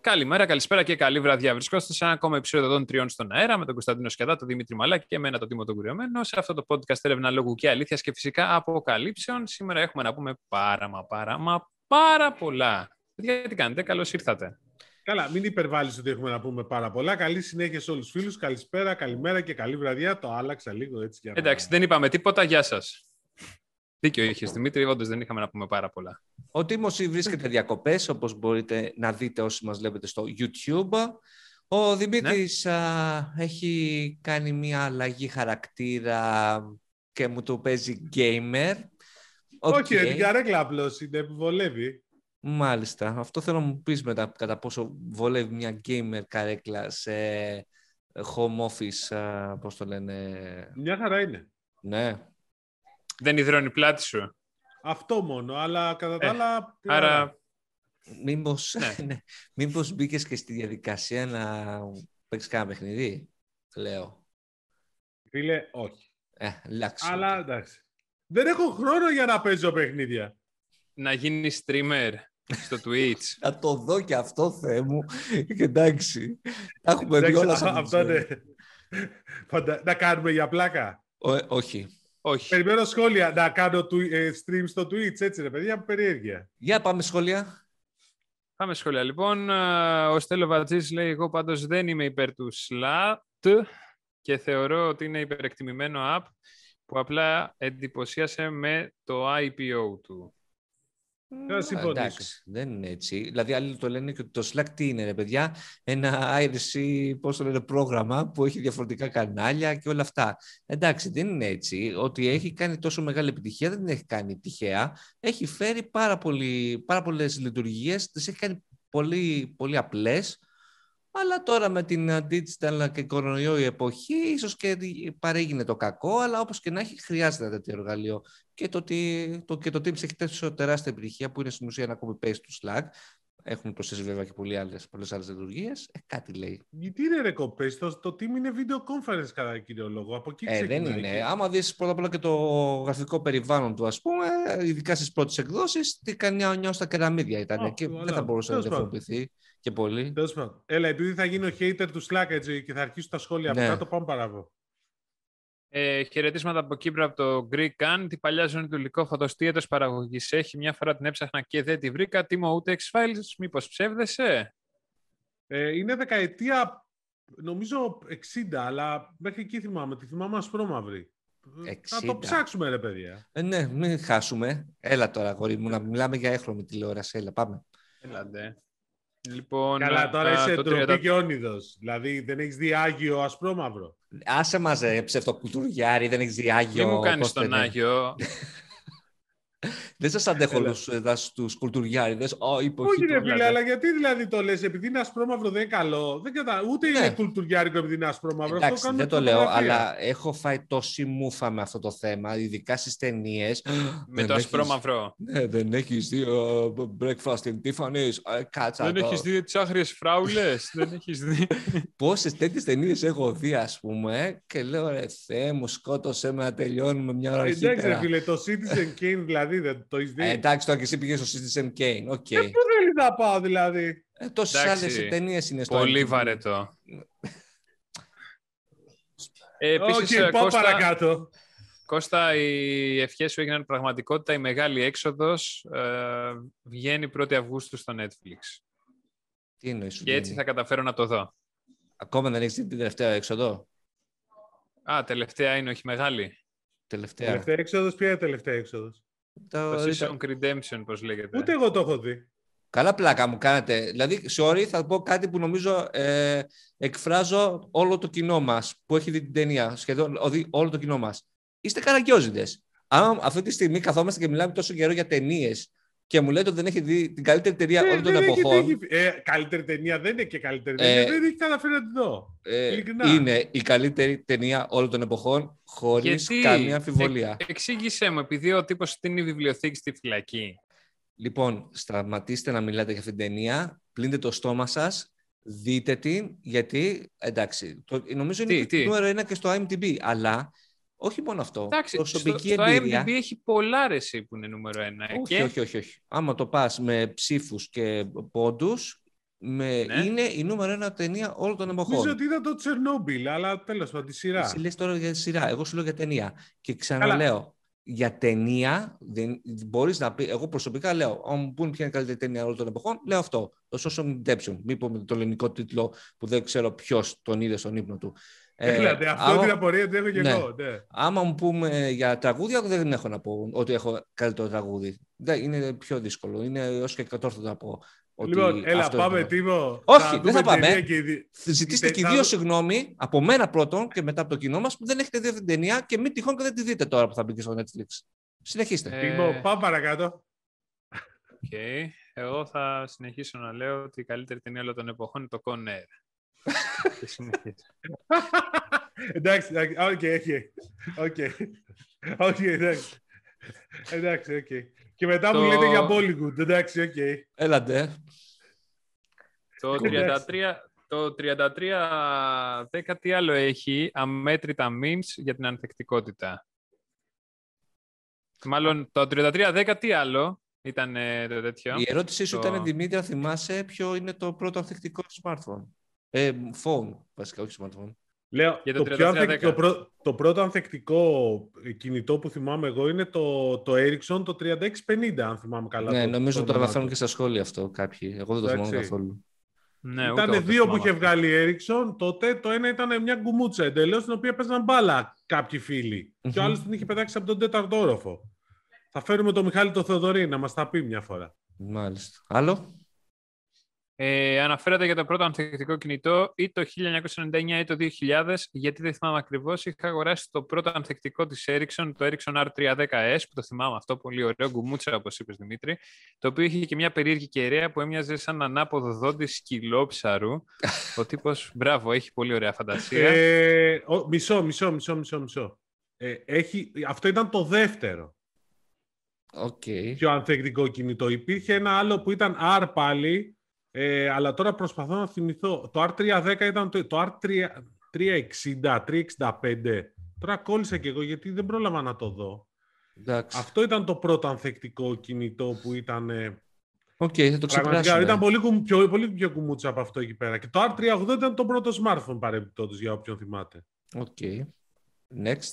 Καλημέρα, καλησπέρα και καλή βραδιά. Βρισκόμαστε σε ένα ακόμα επεισόδιο των Τριών στον αέρα με τον Κωνσταντίνο Σκιαδά, τον Δημήτρη Μαλάκη και εμένα τον Τίμο τον Κουριωμένο. Σε αυτό το podcast έρευνα λόγου και αλήθειας και φυσικά αποκαλύψεων. Σήμερα έχουμε να πούμε πάρα πολλά. Τι κάνετε, καλώς ήρθατε. Καλά, μην υπερβάλλεις ότι έχουμε να πούμε πάρα πολλά. Καλή συνέχεια σε όλους τους φίλους. Καλησπέρα, καλημέρα και καλή βραδιά. Το άλλαξα λίγο έτσι για να... Εντάξει, δεν είπαμε τίποτα. Γεια σας. Δίκιο είχες, Δημήτρη, όντως δεν είχαμε να πούμε πάρα πολλά. Ο Τίμος βρίσκεται διακοπές, όπως μπορείτε να δείτε όσοι μας βλέπετε στο YouTube. Ο Δημήτρης έχει κάνει μια αλλαγή χαρακτήρα και μου το παίζει gamer. Όχι, την καρέκλα απλώς είναι που βολεύει. Μάλιστα. Αυτό θέλω να μου πεις μετά κατά πόσο βολεύει μια gamer καρέκλα σε home office, πώς το λένε. Μια χαρά είναι. Ναι. Δεν υδρώνει η πλάτη σου. Αυτό μόνο, αλλά κατά τα άλλα... Άρα... Μήπως μπήκες και στη διαδικασία να παίξεις κάνα παιχνιδί, λέω. Φίλε, όχι. Αλλά εντάξει. Δεν έχω χρόνο για να παίζω παιχνίδια. Να γίνει streamer στο Twitch. Να το δω και αυτό, Θεέ μου. Και εντάξει. Έχουμε δει όλα αυτό ναι. Να κάνουμε για πλάκα. Όχι. Περιμένω σχόλια να κάνω stream στο Twitch, έτσι ρε παιδιά, περιέργεια. Για πάμε σχόλια. Πάμε σχόλια. Λοιπόν, ο Στέλο Βατζής λέει: εγώ πάντως δεν είμαι υπέρ του SLAT και θεωρώ ότι είναι υπερεκτιμημένο app που απλά εντυπωσίασε με το IPO του. Εντάξει, δεν είναι έτσι. Δηλαδή, άλλοι το λένε και ότι το Slack τι είναι, ρε παιδιά, ένα IRC, πώς το λένε, πρόγραμμα που έχει διαφορετικά κανάλια και όλα αυτά. Εντάξει, δεν είναι έτσι. Ότι έχει κάνει τόσο μεγάλη επιτυχία δεν την έχει κάνει τυχαία. Έχει φέρει πάρα πολλές λειτουργίες, τις έχει κάνει πολύ απλές. Αλλά τώρα με την digital και κορονοϊό η εποχή, ίσως και παρέγινε το κακό, αλλά όπως και να έχει, χρειάζεται ένα τέτοιο εργαλείο. Και το Teams έχει τόσο τεράστια επιτυχία που είναι στην ουσία ένα copy-paste του Slack. Έχουν προσθέσει βέβαια και πολλές άλλες λειτουργίες. Κάτι λέει. Γιατί είναι ρε copy-paste, το Team είναι video conference κατά κύριο λόγο. Από εκεί δεν είναι. Άμα δεις πρώτα απ' όλα και το γραφικό περιβάλλον του, ας πούμε, ειδικά στις πρώτες εκδόσεις, τι κάνει νιώ στα κεραμίδια ήταν. Και δεν θα μπορούσε να διαφοροποιηθεί. Και πολύ. Έλα, επειδή θα γίνω hater του Slack έτσι, και θα αρχίσουν τα σχόλια από κάτω, πάμε παράβω. Χαιρετίσματα από Κύπρο από το Greek Can. Την παλιά ζώνη του υλικόφωτος τι έτος παραγωγής έχει. Μια φορά την έψαχνα και δεν τη βρήκα. Τίμο ούτε X-Files, μήπως ψεύδεσαι? Είναι δεκαετία, νομίζω 60, αλλά μέχρι εκεί θυμάμαι. Τη θυμάμαι ασπρόμαυρη. 60. Να το ψάξουμε ρε παιδιά. Ναι, μην χάσουμε. Έλα τώρα, αγόρι μου, να μιλάμε για έχρωμη τηλεόραση. Έλα, πάμε. Έλατε. Λοιπόν, καλά, τώρα είσαι ντροπή και όνειδος. Δηλαδή δεν έχεις δει Άγιο ασπρόμαυρο. Άσε μας ψευτοκουλτουριάρι, δεν έχεις δει Άγιο. Μη μου κάνεις τον Άγιο. Δεν σας αντέχω όλους τους κουλτουριάριδες. Όχι ρε φίλε, αλλά γιατί δηλαδή το λες, επειδή είναι ασπρόμαυρο δεν είναι καλό. Ούτε είναι κουλτουριάρικο επειδή είναι ασπρόμαυρο. Εντάξει, δεν το λέω, αλλά έχω φάει τόση μούφα με αυτό το θέμα, ειδικά στις ταινίες. Με το ασπρόμαυρο. Ναι, δεν έχεις δει Breakfast in Tiffany's. Δεν έχεις δει τις άγριες φράουλες. Δεν έχεις δει. Πόσες τέτοιες ταινίες έχω δει, ας πούμε, και λέω ρε Θεέ μου, σκότωσέ με να τελειώνουμε μια ώρα αρχίτερα. Εντάξει ρε φίλε, το Citizen Kane δηλαδή. Δεν το έχεις δει. Εντάξει, τώρα και εσύ πήγες στο Citizen Kane. Okay. Πού θέλει να πάω δηλαδή. Τόσες άλλες ταινίες είναι στο πολύ βαρετό. Επίσης, πάω παρακάτω. Κώστα, οι ευχές σου έγιναν πραγματικότητα. Η μεγάλη έξοδος βγαίνει 1η Αυγούστου στο Netflix. Τι εννοείς? Και έτσι θα καταφέρω να το δω. Ακόμα δεν έχεις δει την τελευταία έξοδο? Τελευταία είναι, όχι μεγάλη. Τελευταία έξοδος, ποια είναι η τελευταία έξοδος? Το Season Redemption, πώς λέγεται. Ούτε εγώ το έχω δει. Καλά πλάκα μου κάνετε. Δηλαδή, sorry, θα πω κάτι που νομίζω εκφράζω όλο το κοινό μας που έχει δει την ταινία. Σχεδόν όλο το κοινό μας. Είστε καραγκιόζηδες. Αν αυτή τη στιγμή καθόμαστε και μιλάμε τόσο καιρό για ταινίες και μου λέτε ότι δεν έχει δει την καλύτερη ταινία όλων των εποχών. Καλύτερη ταινία δεν είναι και καλύτερη ταινία. Δεν έχει καταφέρει να την δω. Είναι η καλύτερη ταινία όλων των εποχών, χωρίς καμία αμφιβολία. Εξήγησέ μου, επειδή ο τύπος στείνει βιβλιοθήκη στη φυλακή. Λοιπόν, σταματήστε να μιλάτε για αυτήν την ταινία, πλύνετε το στόμα σας, δείτε την, γιατί, εντάξει, νομίζω είναι το νούμερο 1 και στο IMDb, αλλά όχι μόνο αυτό. Εντάξει, προσωπική στο εμπειρία. IMDb έχει πολλά ρεσί που είναι νούμερο 1. Όχι. Άμα το πας με ψήφους και πόντους, Είναι η νούμερο 1 ταινία όλων των εποχών. Νομίζω ότι ήταν το Τσερνόμπιλ, αλλά τέλος πάντων τη σειρά. Εσύ λες τώρα για τη σειρά, εγώ σου λέω για ταινία. Και ξαναλέω, για ταινία μπορείς να πει, εγώ προσωπικά λέω, αν μου πούνε ποια είναι η καλύτερη ταινία όλων των εποχών, λέω αυτό. Το Shawshank Redemption. Μην πω με το ελληνικό τίτλο που δεν ξέρω ποιος τον είδε στον ύπνο του. Αυτό την απορία την έχω και εγώ. Ναι. Άμα μου πούμε για τραγούδια, δεν έχω να πω ότι έχω καλύτερο τραγούδι. Είναι πιο δύσκολο. Είναι ως και κατόρθωτο να πω. Λοιπόν, έλα, πάμε Τίμο. Όχι, δεν θα πάμε. Ζητήστε και οι δύο συγγνώμη από μένα πρώτον και μετά από το κοινό μας που δεν έχετε δει αυτή την ταινία και μην τυχόν και δεν τη δείτε τώρα που θα μπει και στο Netflix. Συνεχίστε. Τίμο, πάμε παρακάτω. Okay. Εγώ θα συνεχίσω να λέω ότι η καλύτερη ταινία όλων των εποχών είναι το Con Air. Εντάξει, οκ, εντάξει. Και μετά μου λέτε για Bollywood, εντάξει, οκ. Έλατε. Το 33-10 τι άλλο έχει, αμέτρητα memes για την ανθεκτικότητα. Μάλλον το 33-10 τι άλλο ήταν το τέτοιο. Η ερώτησή σου ήταν, Δημήτρη, θυμάσαι ποιο είναι το πρώτο ανθεκτικό smartphone. Phone, βασικά, όχι smartphone. Λέω, το πρώτο ανθεκτικό κινητό που θυμάμαι εγώ είναι το Ericsson, το 3650, αν θυμάμαι καλά. Ναι, νομίζω το αναφέρουν και στα σχόλια αυτό κάποιοι. Εγώ δεν το θυμάμαι καθόλου. Ναι, ήταν δύο που είχε βγάλει η Ericsson τότε. Το ένα ήταν μια γκουμούτσα εντελώς, την οποία παίζαν μπάλα κάποιοι φίλοι. Και ο άλλος την είχε πετάξει από τον 4ο όροφο. Θα φέρουμε τον Μιχάλη το Θεοδωρή να μας τα πει μια φορά. Μάλιστα. Άλλο. Αναφέρατε για το πρώτο ανθεκτικό κινητό ή το 1999 ή το 2000, γιατί δεν θυμάμαι ακριβώς. Είχα αγοράσει το πρώτο ανθεκτικό της Ericsson, το Ericsson R310S, που το θυμάμαι αυτό, πολύ ωραίο, γκουμούτσα όπως είπες Δημήτρη, το οποίο είχε και μια περίεργη κεραία που έμοιαζε σαν ανάποδο δόντι σκυλόψαρου. Ο τύπος, μπράβο, έχει πολύ ωραία φαντασία. Μισό. Αυτό ήταν το δεύτερο. Okay. Πιο ανθεκτικό κινητό. Υπήρχε ένα άλλο που ήταν R πάλι, αλλά τώρα προσπαθώ να θυμηθώ. Το R310 ήταν το R360, 365. Τώρα κόλλησα κι εγώ γιατί δεν πρόλαβα να το δω. Εντάξει. Αυτό ήταν το πρώτο ανθεκτικό κινητό που ήταν... θα το ξεπεράσουμε. Ήταν πολύ πιο κουμούτσα από αυτό εκεί πέρα. Και το R380 ήταν το πρώτο smartphone παρεμπιπτόντως, για όποιον θυμάται. Next.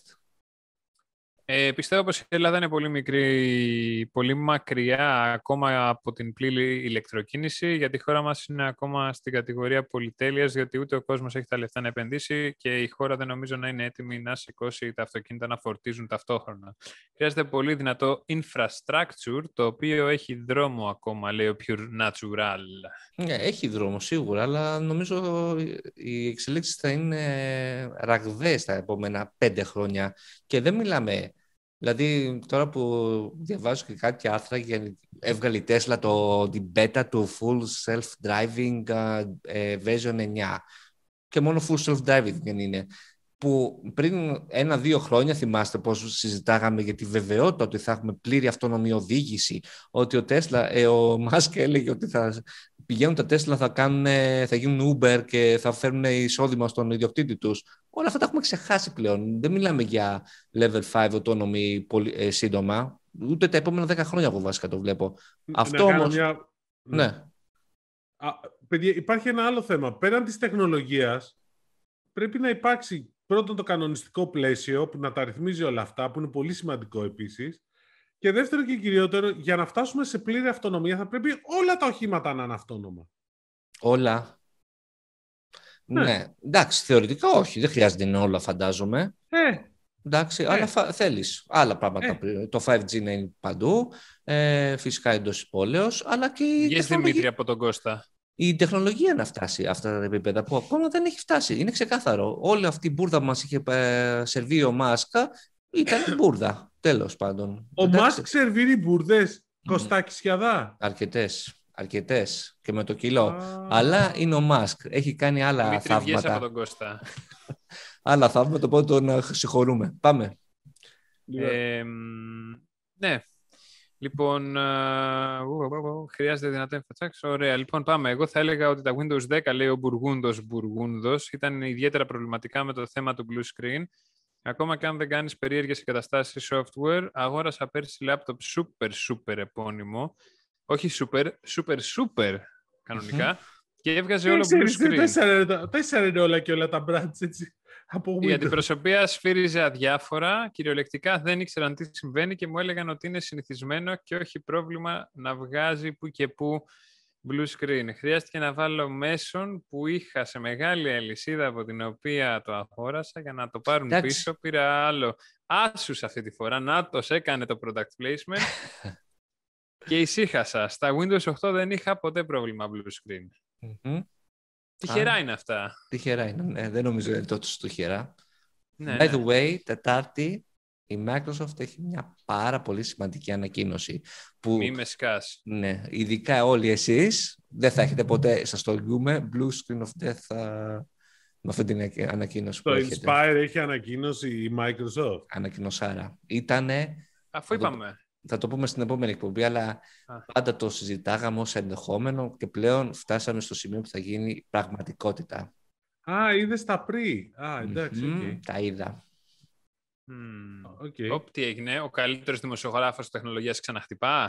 Πιστεύω πως η Ελλάδα είναι πολύ μικρή, πολύ μακριά ακόμα από την πλήρη ηλεκτροκίνηση, γιατί η χώρα μας είναι ακόμα στην κατηγορία πολυτέλειας, γιατί ούτε ο κόσμος έχει τα λεφτά να επενδύσει και η χώρα δεν νομίζω να είναι έτοιμη να σηκώσει τα αυτοκίνητα να φορτίζουν ταυτόχρονα. Χρειάζεται πολύ δυνατό infrastructure, το οποίο έχει δρόμο ακόμα, λέει ο Pure Natural. Έχει δρόμο σίγουρα, αλλά νομίζω οι εξελίξεις θα είναι ραγδαίες τα επόμενα 5 χρόνια και δεν μιλάμε. Δηλαδή, τώρα που διαβάζω και κάποια άρθρα, έβγαλε η Tesla την beta του Full Self-Driving version 9 και μόνο Full Self-Driving δεν είναι. Που πριν 1-2 χρόνια, θυμάστε πώς συζητάγαμε για τη βεβαιότητα ότι θα έχουμε πλήρη αυτόνομη οδήγηση, ότι ο Musk έλεγε ότι θα πηγαίνουν τα Tesla, θα γίνουν Uber και θα φέρουν εισόδημα στον ιδιοκτήτη τους. Όλα αυτά τα έχουμε ξεχάσει πλέον. Δεν μιλάμε για level 5 autonomy σύντομα, ούτε τα επόμενα 10 χρόνια εγώ βασικά το βλέπω. Αυτό όμως... Ναι. Παιδιά, υπάρχει ένα άλλο θέμα. Πέραν της τεχνολογίας, πρέπει να υπάρξει πρώτον το κανονιστικό πλαίσιο που να τα ρυθμίζει όλα αυτά, που είναι πολύ σημαντικό επίσης. Και δεύτερο και κυριότερο, για να φτάσουμε σε πλήρη αυτονομία θα πρέπει όλα τα οχήματα να είναι αυτόνομα. Όλα. Ναι. Εντάξει, θεωρητικά όχι. Δεν χρειάζεται να είναι όλα, φαντάζομαι. Εντάξει, αλλά θέλεις άλλα πράγματα. Το 5G να είναι παντού, φυσικά εντός πόλεως, αλλά και η τεχνολογία... Δημήτρη από τον Κώστα. Η τεχνολογία να φτάσει αυτά τα επίπεδα που ακόμα δεν έχει φτάσει. Είναι ξεκάθαρο. Όλη αυτή η μπουρδα που μας είχε σερβίρει ο Μάσκα ήταν μπουρδα. Τέλος πάντων. Ο Μάσκ σερβίρει μπουρδες, Κωστάκη Σιαδά. Αρκετές και με το κιλό. Αλλά είναι ο Μάσκ. Έχει κάνει άλλα θαύματα. Από τον Κώστα. Άλλα θαύματα, οπότε τον συγχωρούμε. Πάμε. Ναι. Λοιπόν, χρειάζεται δυνατό infrastructure. Ωραία, λοιπόν πάμε. Εγώ θα έλεγα ότι τα Windows 10, λέει ο Μπουργούντος, ήταν ιδιαίτερα προβληματικά με το θέμα του blue screen. Ακόμα και αν δεν κάνεις περίεργες εγκαταστάσεις software, αγόρασα πέρσι laptop super επώνυμο. Όχι super κανονικά. Και έβγαζε όλο blue screen. 4 είναι όλα και όλα τα brands έτσι. Η αντιπροσωπεία σφύριζε αδιάφορα, κυριολεκτικά δεν ήξεραν τι συμβαίνει και μου έλεγαν ότι είναι συνηθισμένο και όχι πρόβλημα να βγάζει που και που blue screen. Χρειάστηκε να βάλω μέσον που είχα σε μεγάλη αλυσίδα από την οποία το αγόρασα για να το πάρουν πίσω. Πήρα άλλο Asus αυτή τη φορά. Νάτος έκανε το product placement και ησύχασα. Στα Windows 8 δεν είχα ποτέ πρόβλημα blue screen. Τυχερά είναι αυτά. Τυχερά είναι. Δεν νομίζω ότι είναι τόσο τυχερά. Ναι, By the way, Τετάρτη η Microsoft έχει μια πάρα πολύ σημαντική ανακοίνωση. Που, μη με σκάς. Ναι, ειδικά όλοι εσείς δεν θα έχετε ποτέ, σας το εγγυούμε, Blue Screen of Death με αυτή την ανακοίνωση που έχετε. Το Inspire έχει ανακοίνωση η Microsoft. Ανακοινωσάρα. Ήτανε... Αφού είπαμε. Θα το πούμε στην επόμενη εκπομπή, αλλά πάντα το συζητάγαμε ως ενδεχόμενο και πλέον φτάσαμε στο σημείο που θα γίνει πραγματικότητα. Είδες τα πριν. Εντάξει, okay. Τα είδα. Okay. Τι έγινε, ο καλύτερος δημοσιογράφος τεχνολογίας ξαναχτυπά.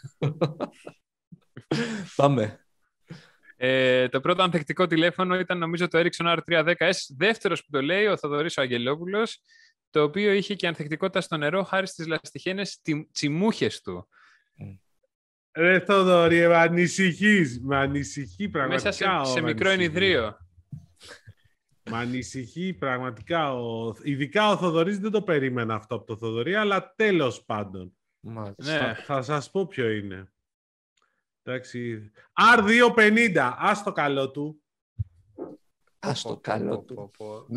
Πάμε. Το πρώτο ανθεκτικό τηλέφωνο ήταν νομίζω το Ericsson R310S, δεύτερος που το λέει ο Θοδωρής ο Αγγελόπουλος, το οποίο είχε και ανθεκτικότητα στο νερό χάρη στις λαστιχένες τσιμούχες του. Ρε Θοδωρή, με ανησυχεί πραγματικά. Μέσα σε μικρό ενιδρίο. Μ' ανησυχεί πραγματικά. Ειδικά ο Θοδωρής δεν το περίμενα αυτό από το Θοδωρή, αλλά τέλος πάντων. Ναι. Θα σας πω ποιο είναι. Εντάξει. R250, ας το καλό του. Ας το καλό του.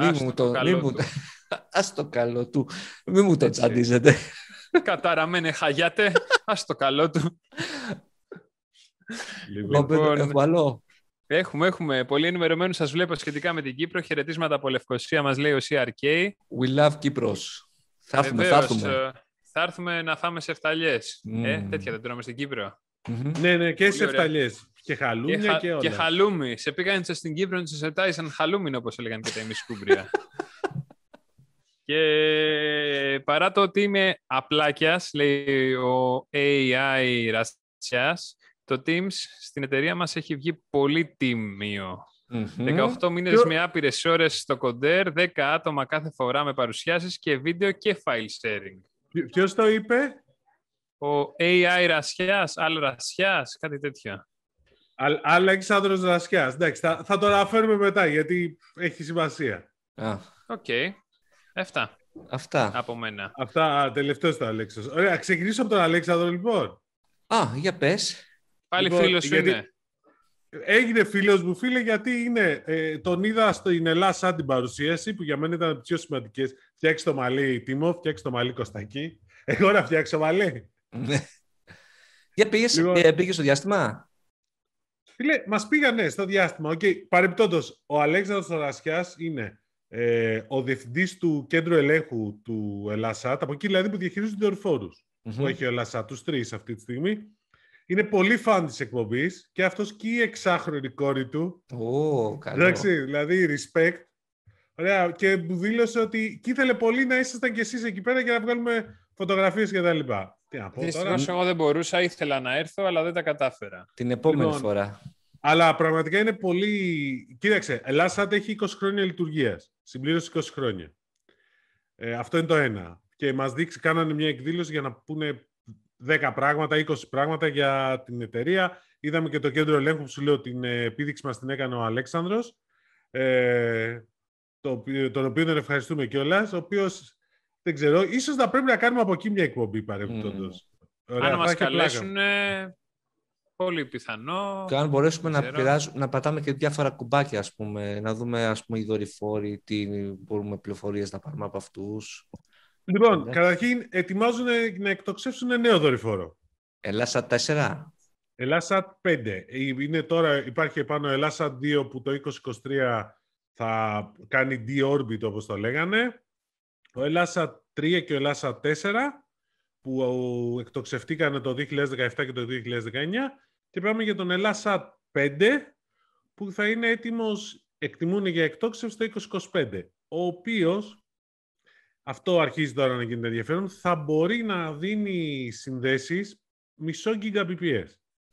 Ας το καλό του. Μη μου το τσαντίζετε. Καταραμένε χαγιάτε. Ας το καλό του. Λοιπόν, Έχουμε πολύ ενημερωμένους, σας βλέπω σχετικά με την Κύπρο. Χαιρετίσματα από Λευκοσία, μας λέει ο CRK. We love Κύπρος. Θα έρθουμε να φάμε σε φταλιές. Τέτοια δεν τρώμε στην Κύπρο. Ναι, και σε φταλιές. Και χαλούμια και όλα. Και χαλούμι. Σε πήγαν στην Κύπρο να σε σερτάρισαν χαλούμιν, όπως έλεγαν και τα ημισκούμπρια. Και παρά το ότι είμαι απλάκιας, λέει ο AI Ρασιάς, το Teams στην εταιρεία μας έχει βγει πολύ τίμιο. 18 μήνες με άπειρες ώρες στο κοντέρ, 10 άτομα κάθε φορά με παρουσιάσεις και βίντεο και file sharing. Ποιος το είπε? Ο AI Ρασιάς, Ρασιάς, κάτι τέτοιο. Αλέξανδρος Ρασιάς. Εντάξει, θα το αναφέρουμε μετά, γιατί έχει σημασία. Οκ. Αυτά από μένα. Αυτά, τελευταίος το Αλέξος. Ωραία, ξεκινήσω από τον Αλέξανδρο, λοιπόν. Για πες. Πάλι λοιπόν, φίλος σου είναι. Έγινε φίλος μου, φίλε, γιατί τον είδα στην Ελλάδα την παρουσίαση, που για μένα ήταν από τις πιο σημαντικές. Φτιάξει το μαλλί Τίμο, φτιάξει το μαλλί Κωστάκη. Εγώ να φτιάξω μαλλί. Για πήγες στο διάστημα. Φίλε, μας πήγανε στο διάστημα. Παρεμπιπτόντως, ο Αλέξανδρος Ρασιάς είναι ο διευθυντής του κέντρου ελέγχου του Ελάσσατ, από εκεί δηλαδή που διαχειρίζονται δορυφόρους, που έχει ο Ελάσσατ, τους 3 αυτή τη στιγμή. Είναι πολύ φαν της εκπομπής και αυτός και η 6χρονη κόρη του. Εντάξει, δηλαδή respect. Ωραία, και μου δήλωσε ότι και ήθελε πολύ να ήσασταν κι εσείς εκεί πέρα για να βγάλουμε φωτογραφίες και τα λοιπά. Τι να πω τώρα. Δυστυχώς εγώ δεν μπορούσα, ήθελα να έρθω, αλλά δεν τα κατάφερα. Την επόμενη φορά. Αλλά πραγματικά είναι πολύ... Κοίταξε, Ελάσσατ έχει 20 χρόνια λειτουργίας. Συμπλήρωσε 20 χρόνια. Αυτό είναι το ένα. Και μας κάνανε μια εκδήλωση για να πούνε 10 πράγματα, 20 πράγματα για την εταιρεία. Είδαμε και το κέντρο ελέγχου που σου λέω, την επίδειξη μας την έκανε ο Αλέξανδρος, τον οποίο τον ευχαριστούμε κιόλας, ο οποίος, δεν ξέρω, ίσως θα πρέπει να κάνουμε από εκεί μια εκπομπή παρεμπιπτόντως. Αν μας καλέσουν, πολύ πιθανό. Και αν μπορέσουμε να πατάμε και διάφορα κουμπάκια, ας πούμε, να δούμε, ας πούμε, οι δορυφόροι, τι μπορούμε πληροφορίες να πάρουμε από αυτούς. Λοιπόν, καταρχήν ετοιμάζουν να εκτοξεύσουν νέο δορυφόρο. Ελάσσατ 4. Ελάσσατ 5. Είναι τώρα, υπάρχει επάνω Ελάσσατ 2 που το 2023 θα κάνει D-Orbit, όπως το λέγανε. Ο Ελάσσατ 3 και ο Ελάσσατ 4 που εκτοξευτήκανε το 2017 και το 2019. Και πάμε για τον Ελάσσατ 5 που θα είναι έτοιμος, εκτιμούν για εκτόξευση το 2025. Ο οποίος, αυτό αρχίζει τώρα να γίνεται ενδιαφέρον, θα μπορεί να δίνει συνδέσεις μισό Gbps.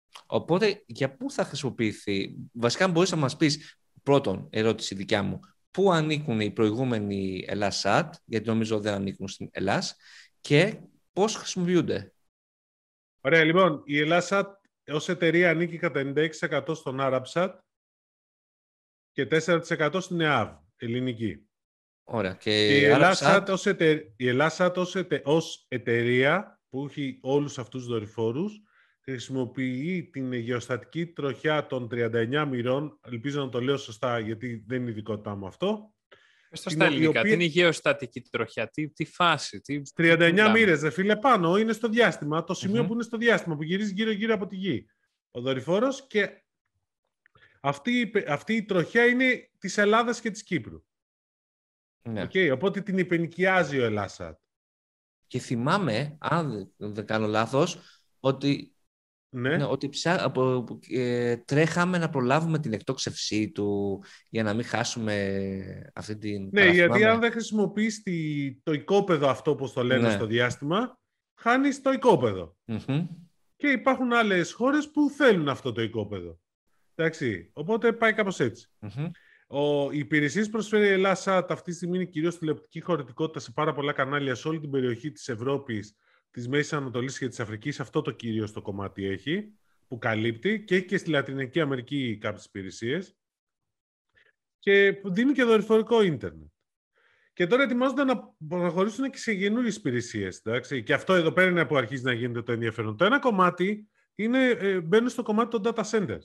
Οπότε, για πού θα χρησιμοποιηθεί? Βασικά, μπορείς να μας πεις, πρώτον, ερώτηση δικιά μου, πού ανήκουν οι προηγούμενοι Ελλάς-ΣΑΤ, γιατί νομίζω δεν ανήκουν στην Ελλάς, και πώς χρησιμοποιούνται. Ωραία, λοιπόν, η Ελλάς-ΣΑΤ ως εταιρεία ανήκει κατά 96% στον Arabsat και 4% στην ΕΑΒ, ελληνική. Ωραία. Και η Ελλάς-ΣΑΤ ως εταιρεία που έχει όλους αυτούς τους δορυφόρους χρησιμοποιεί την γεωστατική τροχιά των 39 μοιρών, ελπίζω να το λέω σωστά γιατί δεν είναι ειδικότητά μου αυτό. Στο στα ελληνικά, τι είναι η γεωστατική τροχιά, τι φάση. 39 μοίρες, δε φίλε, πάνω, είναι στο διάστημα, το σημείο που είναι στο διάστημα, που γυρίζει γύρω-γύρω από τη Γη. Ο δορυφόρος και αυτή η τροχιά είναι της Ελλάδας και της Κύπρου. Ναι. Okay, οπότε την υπενοικιάζει ο Ελλάς-ΣΑΤ. Και θυμάμαι, αν δεν κάνω λάθος, ότι, ότι τρέχαμε να προλάβουμε την εκτόξευσή του για να μην χάσουμε αυτή την... Ναι, γιατί αν δεν χρησιμοποιείς το οικόπεδο αυτό, όπως το λένε στο διάστημα, χάνεις το οικόπεδο. Και υπάρχουν άλλες χώρες που θέλουν αυτό το οικόπεδο. Εντάξει, οπότε πάει κάπως έτσι. Οι υπηρεσίες που προσφέρει η Ελλάς-ΣΑΤ αυτή τη στιγμή είναι κυρίως τηλεοπτική χωρητικότητα σε πάρα πολλά κανάλια σε όλη την περιοχή της Ευρώπης, της Μέσης Ανατολής και της Αφρικής. Αυτό το κυρίως το κομμάτι έχει, που καλύπτει, και έχει και στη Λατινική Αμερική κάποιες υπηρεσίες. Και δίνει και δορυφορικό ίντερνετ. Και τώρα ετοιμάζονται να προχωρήσουν και σε καινούριες υπηρεσίες. Και αυτό εδώ πέρα είναι που αρχίζει να γίνεται το ενδιαφέρον. Το ένα κομμάτι είναι, μπαίνουν στο κομμάτι των data centers.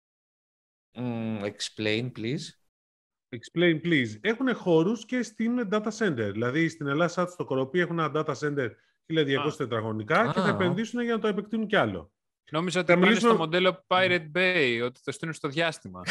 Explain, please. Explain, please. Έχουν χώρους και στην data center. Δηλαδή στην Ελλάδα, στο Κοροπή, έχουν ένα data center 1200 τετραγωνικά και θα επενδύσουν για να το επεκτείνουν κι άλλο. Νόμιζα ότι πάνε στο μοντέλο Pirate Bay, ότι το στείλουν στο διάστημα.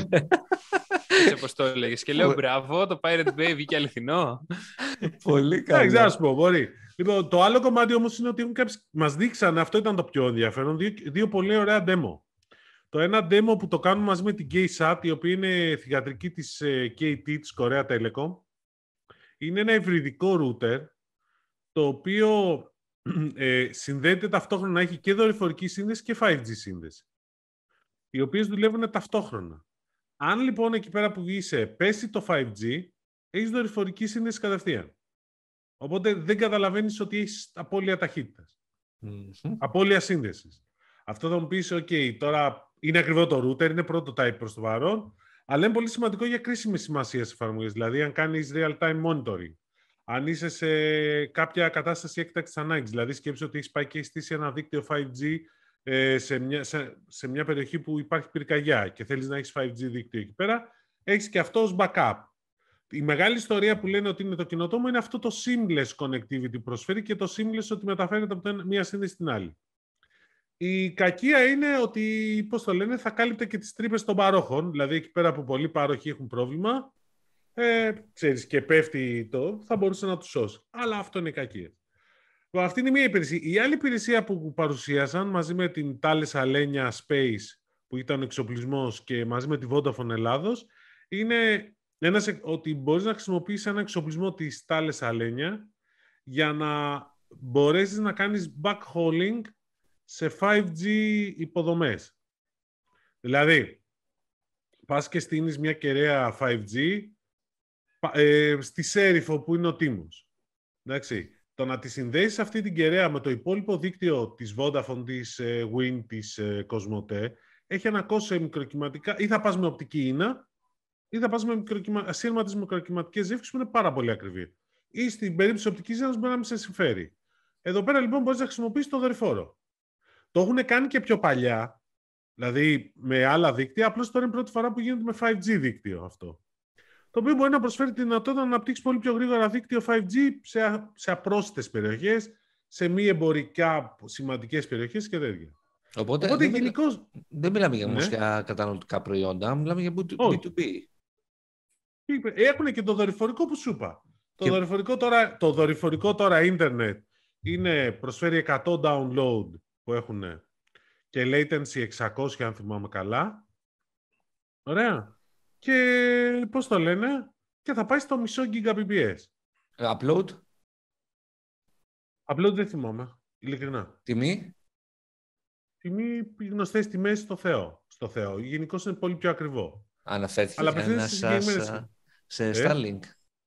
Έτσι όπως το έλεγες. Και λέω μπράβο, το Pirate Bay βγήκε αληθινό. Πολύ καλό. Εντάξει, να σου πω, μπορεί. Λοιπόν, το άλλο κομμάτι όμως είναι ότι μας δείξαν, αυτό ήταν το πιο ενδιαφέρον, δύο πολύ ωραία demo. Το ένα demo που το κάνουν μαζί με την KSAT, η οποία είναι θυγατρική της KT, της Korea Telecom, είναι ένα υβριδικό router, το οποίο συνδέεται ταυτόχρονα να έχει και δορυφορική σύνδεση και 5G σύνδεση, οι οποίες δουλεύουν ταυτόχρονα. Αν λοιπόν εκεί πέρα που είσαι πέσει το 5G, έχεις δορυφορική σύνδεση κατευθείαν. Οπότε δεν καταλαβαίνεις ότι έχεις απώλεια ταχύτητας. Απώλεια σύνδεσης. Αυτό θα μου πεις, OK, τώρα είναι ακριβό το router, είναι prototype προς το παρόν, αλλά είναι πολύ σημαντικό για κρίσιμη σημασία σε εφαρμογές. Δηλαδή, αν κάνεις real-time monitoring, αν είσαι σε κάποια κατάσταση έκτακτης ανάγκης, δηλαδή σκέψου ότι έχεις πάει και έχεις στήσει ένα δίκτυο 5G σε μια περιοχή που υπάρχει πυρκαγιά και θέλεις να έχεις 5G δίκτυο εκεί πέρα, έχεις και αυτό ως backup. Η μεγάλη ιστορία που λένε ότι είναι το καινοτόμο είναι αυτό το seamless connectivity που προσφέρει και το seamless ότι μεταφέρεται από μία σύνδεση στην άλλη. Η κακία είναι ότι, πώς το λένε, θα κάλυπτε και τις τρύπες των παρόχων, δηλαδή εκεί πέρα που πολλοί πάροχοι έχουν πρόβλημα, ξέρεις, και πέφτει θα μπορούσε να τους σώσει. Αλλά αυτό είναι η κακία. Αυτή είναι μία υπηρεσία. Η άλλη υπηρεσία που παρουσίασαν μαζί με την Thales Alenia Space, που ήταν ο εξοπλισμός, και μαζί με τη Vodafone Ελλάδος, είναι ότι μπορείς να χρησιμοποιήσεις ένα εξοπλισμό της Thales Alenia για να μπορέσεις να κάνεις backhauling σε 5G υποδομές. Δηλαδή, πας και στείνεις μια κεραία 5G στη Σέριφο που είναι ο Τίμος. Εντάξει. Το να τη συνδέσεις αυτή την κεραία με το υπόλοιπο δίκτυο της Vodafone, της Wind, της Cosmote, έχει ένα κόστος σε μικροκυματικά, ή θα πας με οπτική ίνα, ή θα πας με ασύρματες μικροκυματικές ζεύξεις που είναι πάρα πολύ ακριβή. Ή στην περίπτωση οπτικής ίνας μπορεί να μην σε συμφέρει. Εδώ πέρα λοιπόν μπορείς να χρησιμοποιήσεις το δορυφόρο. Το έχουν κάνει και πιο παλιά, δηλαδή με άλλα δίκτυα, απλώς τώρα είναι η πρώτη φορά που γίνεται με 5G δίκτυο αυτό. Το οποίο μπορεί να προσφέρει τη δυνατότητα να αναπτύξει πολύ πιο γρήγορα δίκτυο 5G σε απρόσιτες περιοχές, σε μη εμπορικά σημαντικές περιοχές και τέτοια. Οπότε γενικώς δεν μιλάμε για μουσικά καταναλωτικά προϊόντα, μιλάμε για B2B. Έχουν και το δορυφορικό που σου είπα. Το δορυφορικό τώρα ίντερνετ προσφέρει 100 download που έχουν και latency 600 αν θυμάμαι καλά. Ωραία. Και πώς το λένε, και θα πάει στο μισό Gbps. Upload. Upload δεν θυμάμαι, ειλικρινά. Τιμή. γνωστές τιμές στο Θεό. Γενικώς είναι πολύ πιο ακριβό. Αναφέρθηκε Αλλά κανένας σε Starlink.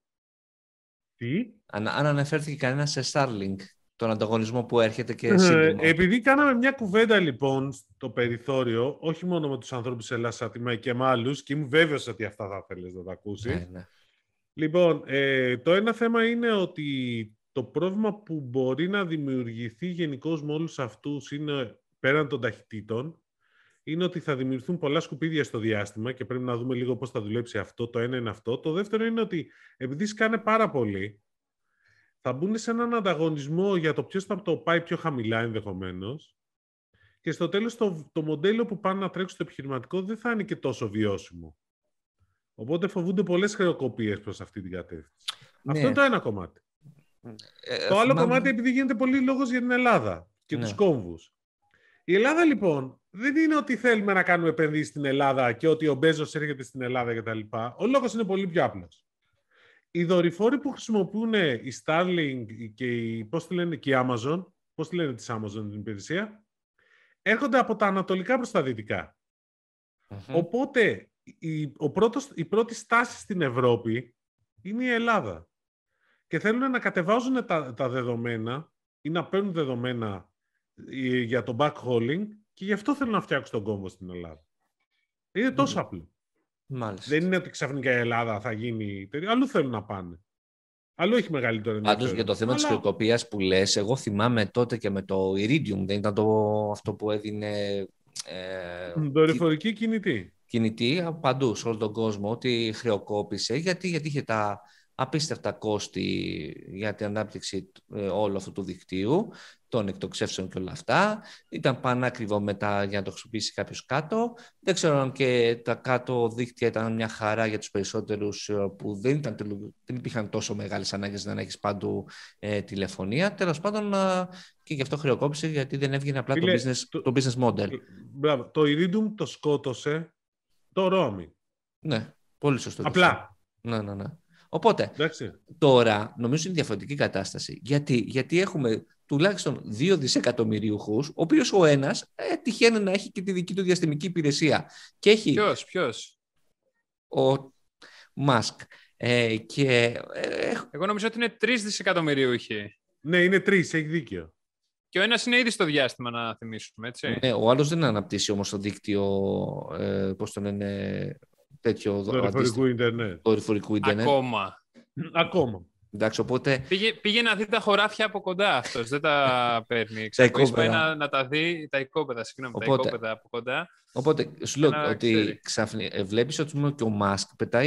Τι? Αν αναφέρθηκε κανένας σε Starlink, τον ανταγωνισμό που έρχεται και σύντομα. Επειδή κάναμε μια κουβέντα λοιπόν στο περιθώριο, όχι μόνο με τους ανθρώπους της Ελλάδας Αττιμά και με άλλους, και είμαι βέβαιος ότι αυτά θα θέλεις να τα ακούσεις. Ναι. Λοιπόν, το ένα θέμα είναι ότι το πρόβλημα που μπορεί να δημιουργηθεί γενικώς με όλους αυτούς είναι, πέραν των ταχυτήτων, είναι ότι θα δημιουργηθούν πολλά σκουπίδια στο διάστημα και πρέπει να δούμε λίγο πώς θα δουλέψει αυτό. Το ένα είναι αυτό. Το δεύτερο είναι ότι επειδή σκάνε πάρα πολύ, θα μπουν σε έναν ανταγωνισμό για το ποιος θα το πάει πιο χαμηλά ενδεχομένως και στο τέλος το μοντέλο που πάνε να τρέξουν στο επιχειρηματικό δεν θα είναι και τόσο βιώσιμο. Οπότε φοβούνται πολλές χρεοκοπίες προς αυτή την κατεύθυνση. Ναι. Αυτό είναι το ένα κομμάτι. Το άλλο κομμάτι, επειδή γίνεται πολύ λόγος για την Ελλάδα και τους κόμβους. Η Ελλάδα λοιπόν δεν είναι ότι θέλουμε να κάνουμε επενδύσεις στην Ελλάδα και ότι ο Μπέζος έρχεται στην Ελλάδα κτλ. Ο λόγος είναι πολύ πιο απλός. Οι δορυφόροι που χρησιμοποιούν η Starlink και η Amazon, πώς τη λένε της Amazon την υπηρεσία, έρχονται από τα ανατολικά προς τα δυτικά. Οπότε η πρώτη στάση στην Ευρώπη είναι η Ελλάδα. Και θέλουν να κατεβάζουν τα δεδομένα ή να παίρνουν δεδομένα για το backhauling και γι' αυτό θέλουν να φτιάξουν τον κόμβο στην Ελλάδα. Είναι τόσο απλό. Μάλιστα. Δεν είναι ότι ξαφνικά η Ελλάδα θα γίνει... Αλλού θέλουν να πάνε. Αλλού έχει μεγαλύτερο ενδιαφέρον. Πάντως για το θέμα της χρεοκοπίας που λες, εγώ θυμάμαι τότε και με το Iridium, δεν ήταν αυτό που έδινε... δορυφορική κινητή. Κινητή παντού σε όλο τον κόσμο, ότι χρεοκόπησε, γιατί είχε τα απίστευτα κόστη για την ανάπτυξη όλου αυτού του δικτύου, των εκτοξεύσεων και όλα αυτά. Ήταν πανάκριβο μετά για να το χρησιμοποιήσει κάποιος κάτω. Δεν ξέρω αν και τα κάτω δίκτυα ήταν μια χαρά για τους περισσότερους που δεν υπήρχαν τόσο μεγάλες ανάγκες να έχεις παντού τηλεφωνία. Τέλος πάντων, και γι' αυτό χρεοκόπησε, γιατί δεν έβγαινε απλά το business model. Μπράβο. Το Iridium το σκότωσε το roaming. Ναι, πολύ σωστό. Απλά. Ναι. Οπότε, εντάξει, τώρα νομίζω είναι διαφορετική κατάσταση. Γιατί έχουμε τουλάχιστον 2 δισεκατομμυριούχους, ο οποίος ο ένας τυχαίνει να έχει και τη δική του διαστημική υπηρεσία. Και έχει Ποιος? Ο Μάσκ. Εγώ νομίζω ότι είναι 3 δισεκατομμυριούχοι. Ναι, είναι 3, έχει δίκιο. Και ο ένας είναι ήδη στο διάστημα, να θυμίσουμε, έτσι. Ναι, ο άλλος δεν αναπτύσσει όμως το δίκτυο, πώς το λένε, τέτοιο δορυφορικού ίντερνετ. Ακόμα. Εντάξει, οπότε... Πήγε να δει τα χωράφια από κοντά αυτός, δεν τα παίρνει. Πάει να τα δει, τα οικόπεδα, τα οικόπεδα από κοντά. Οπότε, σου λέω ότι βλέπεις ότι και ο Μάσκ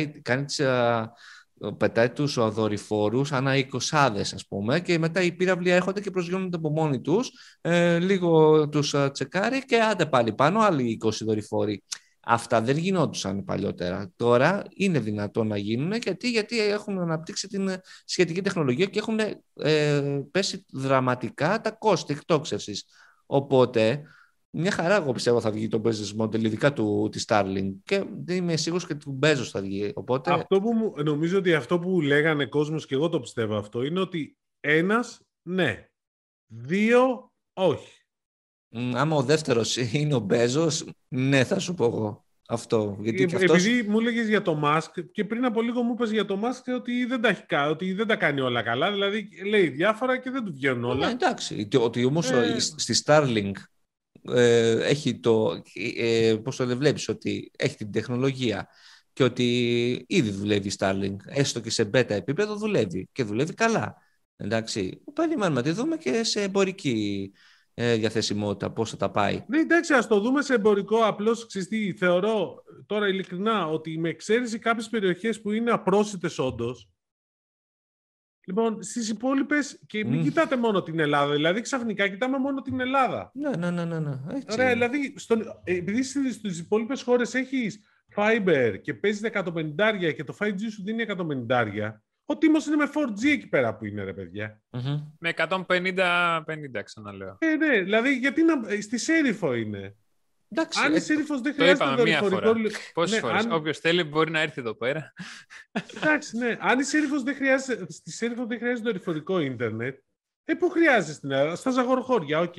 πετάει τους δορυφόρους ανά 20, ας πούμε, και μετά οι πύραυλοι έρχονται και προσγειώνονται από μόνοι τους, λίγο τους τσεκάρει και άντε πάλι πάνω άλλοι 20 δορυφόροι. Αυτά δεν γινόντουσαν παλιότερα. Τώρα είναι δυνατόν να γίνουν γιατί έχουν αναπτύξει την σχετική τεχνολογία και έχουν πέσει δραματικά τα κόστη εκτόξευσης. Οπότε, μια χαρά εγώ πιστεύω θα βγει το business model, ειδικά της Starlink, και δεν είμαι σίγουρος και του Bezos θα βγει. Οπότε... νομίζω ότι αυτό που λέγανε κόσμος, και εγώ το πιστεύω αυτό, είναι ότι 1, ναι. 2, όχι. Άμα ο δεύτερος είναι ο Μπέζος, ναι, θα σου πω εγώ αυτό. Γιατί και αυτός... Επειδή μου έλεγες για το Musk και πριν από λίγο μου είπες για το Musk ότι δεν τα κάνει όλα καλά, δηλαδή λέει διάφορα και δεν του βγαίνουν όλα. Εντάξει, ότι όμως στη Starlink έχει πώς το βλέπεις, ότι έχει την τεχνολογία και ότι ήδη δουλεύει η Starlink, έστω και σε beta επίπεδο δουλεύει και δουλεύει καλά. Εντάξει, περιμένουμε να τη δούμε και σε εμπορική διαθεσιμότητα, πώς θα τα πάει. Ναι, εντάξει, ας το δούμε σε εμπορικό. Απλώς, θεωρώ τώρα ειλικρινά ότι με εξαίρεση κάποιες περιοχές που είναι απρόσιτες όντως, λοιπόν, στις υπόλοιπες, και μην κοιτάτε μόνο την Ελλάδα, δηλαδή ξαφνικά κοιτάμε μόνο την Ελλάδα. Ναι. Έτσι. Ωραία, δηλαδή, επειδή στις υπόλοιπες χώρες έχεις fiber και παίζεις 150 και το 5G σου δίνει 150, ο τίμος είναι με 4G εκεί πέρα που είναι, ρε παιδιά. Με 150 ξαναλέω. Ναι, δηλαδή γιατί στη Σέριφο είναι. Εντάξει, αν η Σέριφος δεν χρειάζεται δορυφορικό... Πόσες φορές, όποιος θέλει μπορεί να έρθει εδώ πέρα. Εντάξει, ναι. Αν η Σέριφος στη Σέριφο δεν χρειάζεται δορυφορικό ίντερνετ, πού χρειάζεται στην Ελλάδα, στα ζαγοροχώρια, οκ.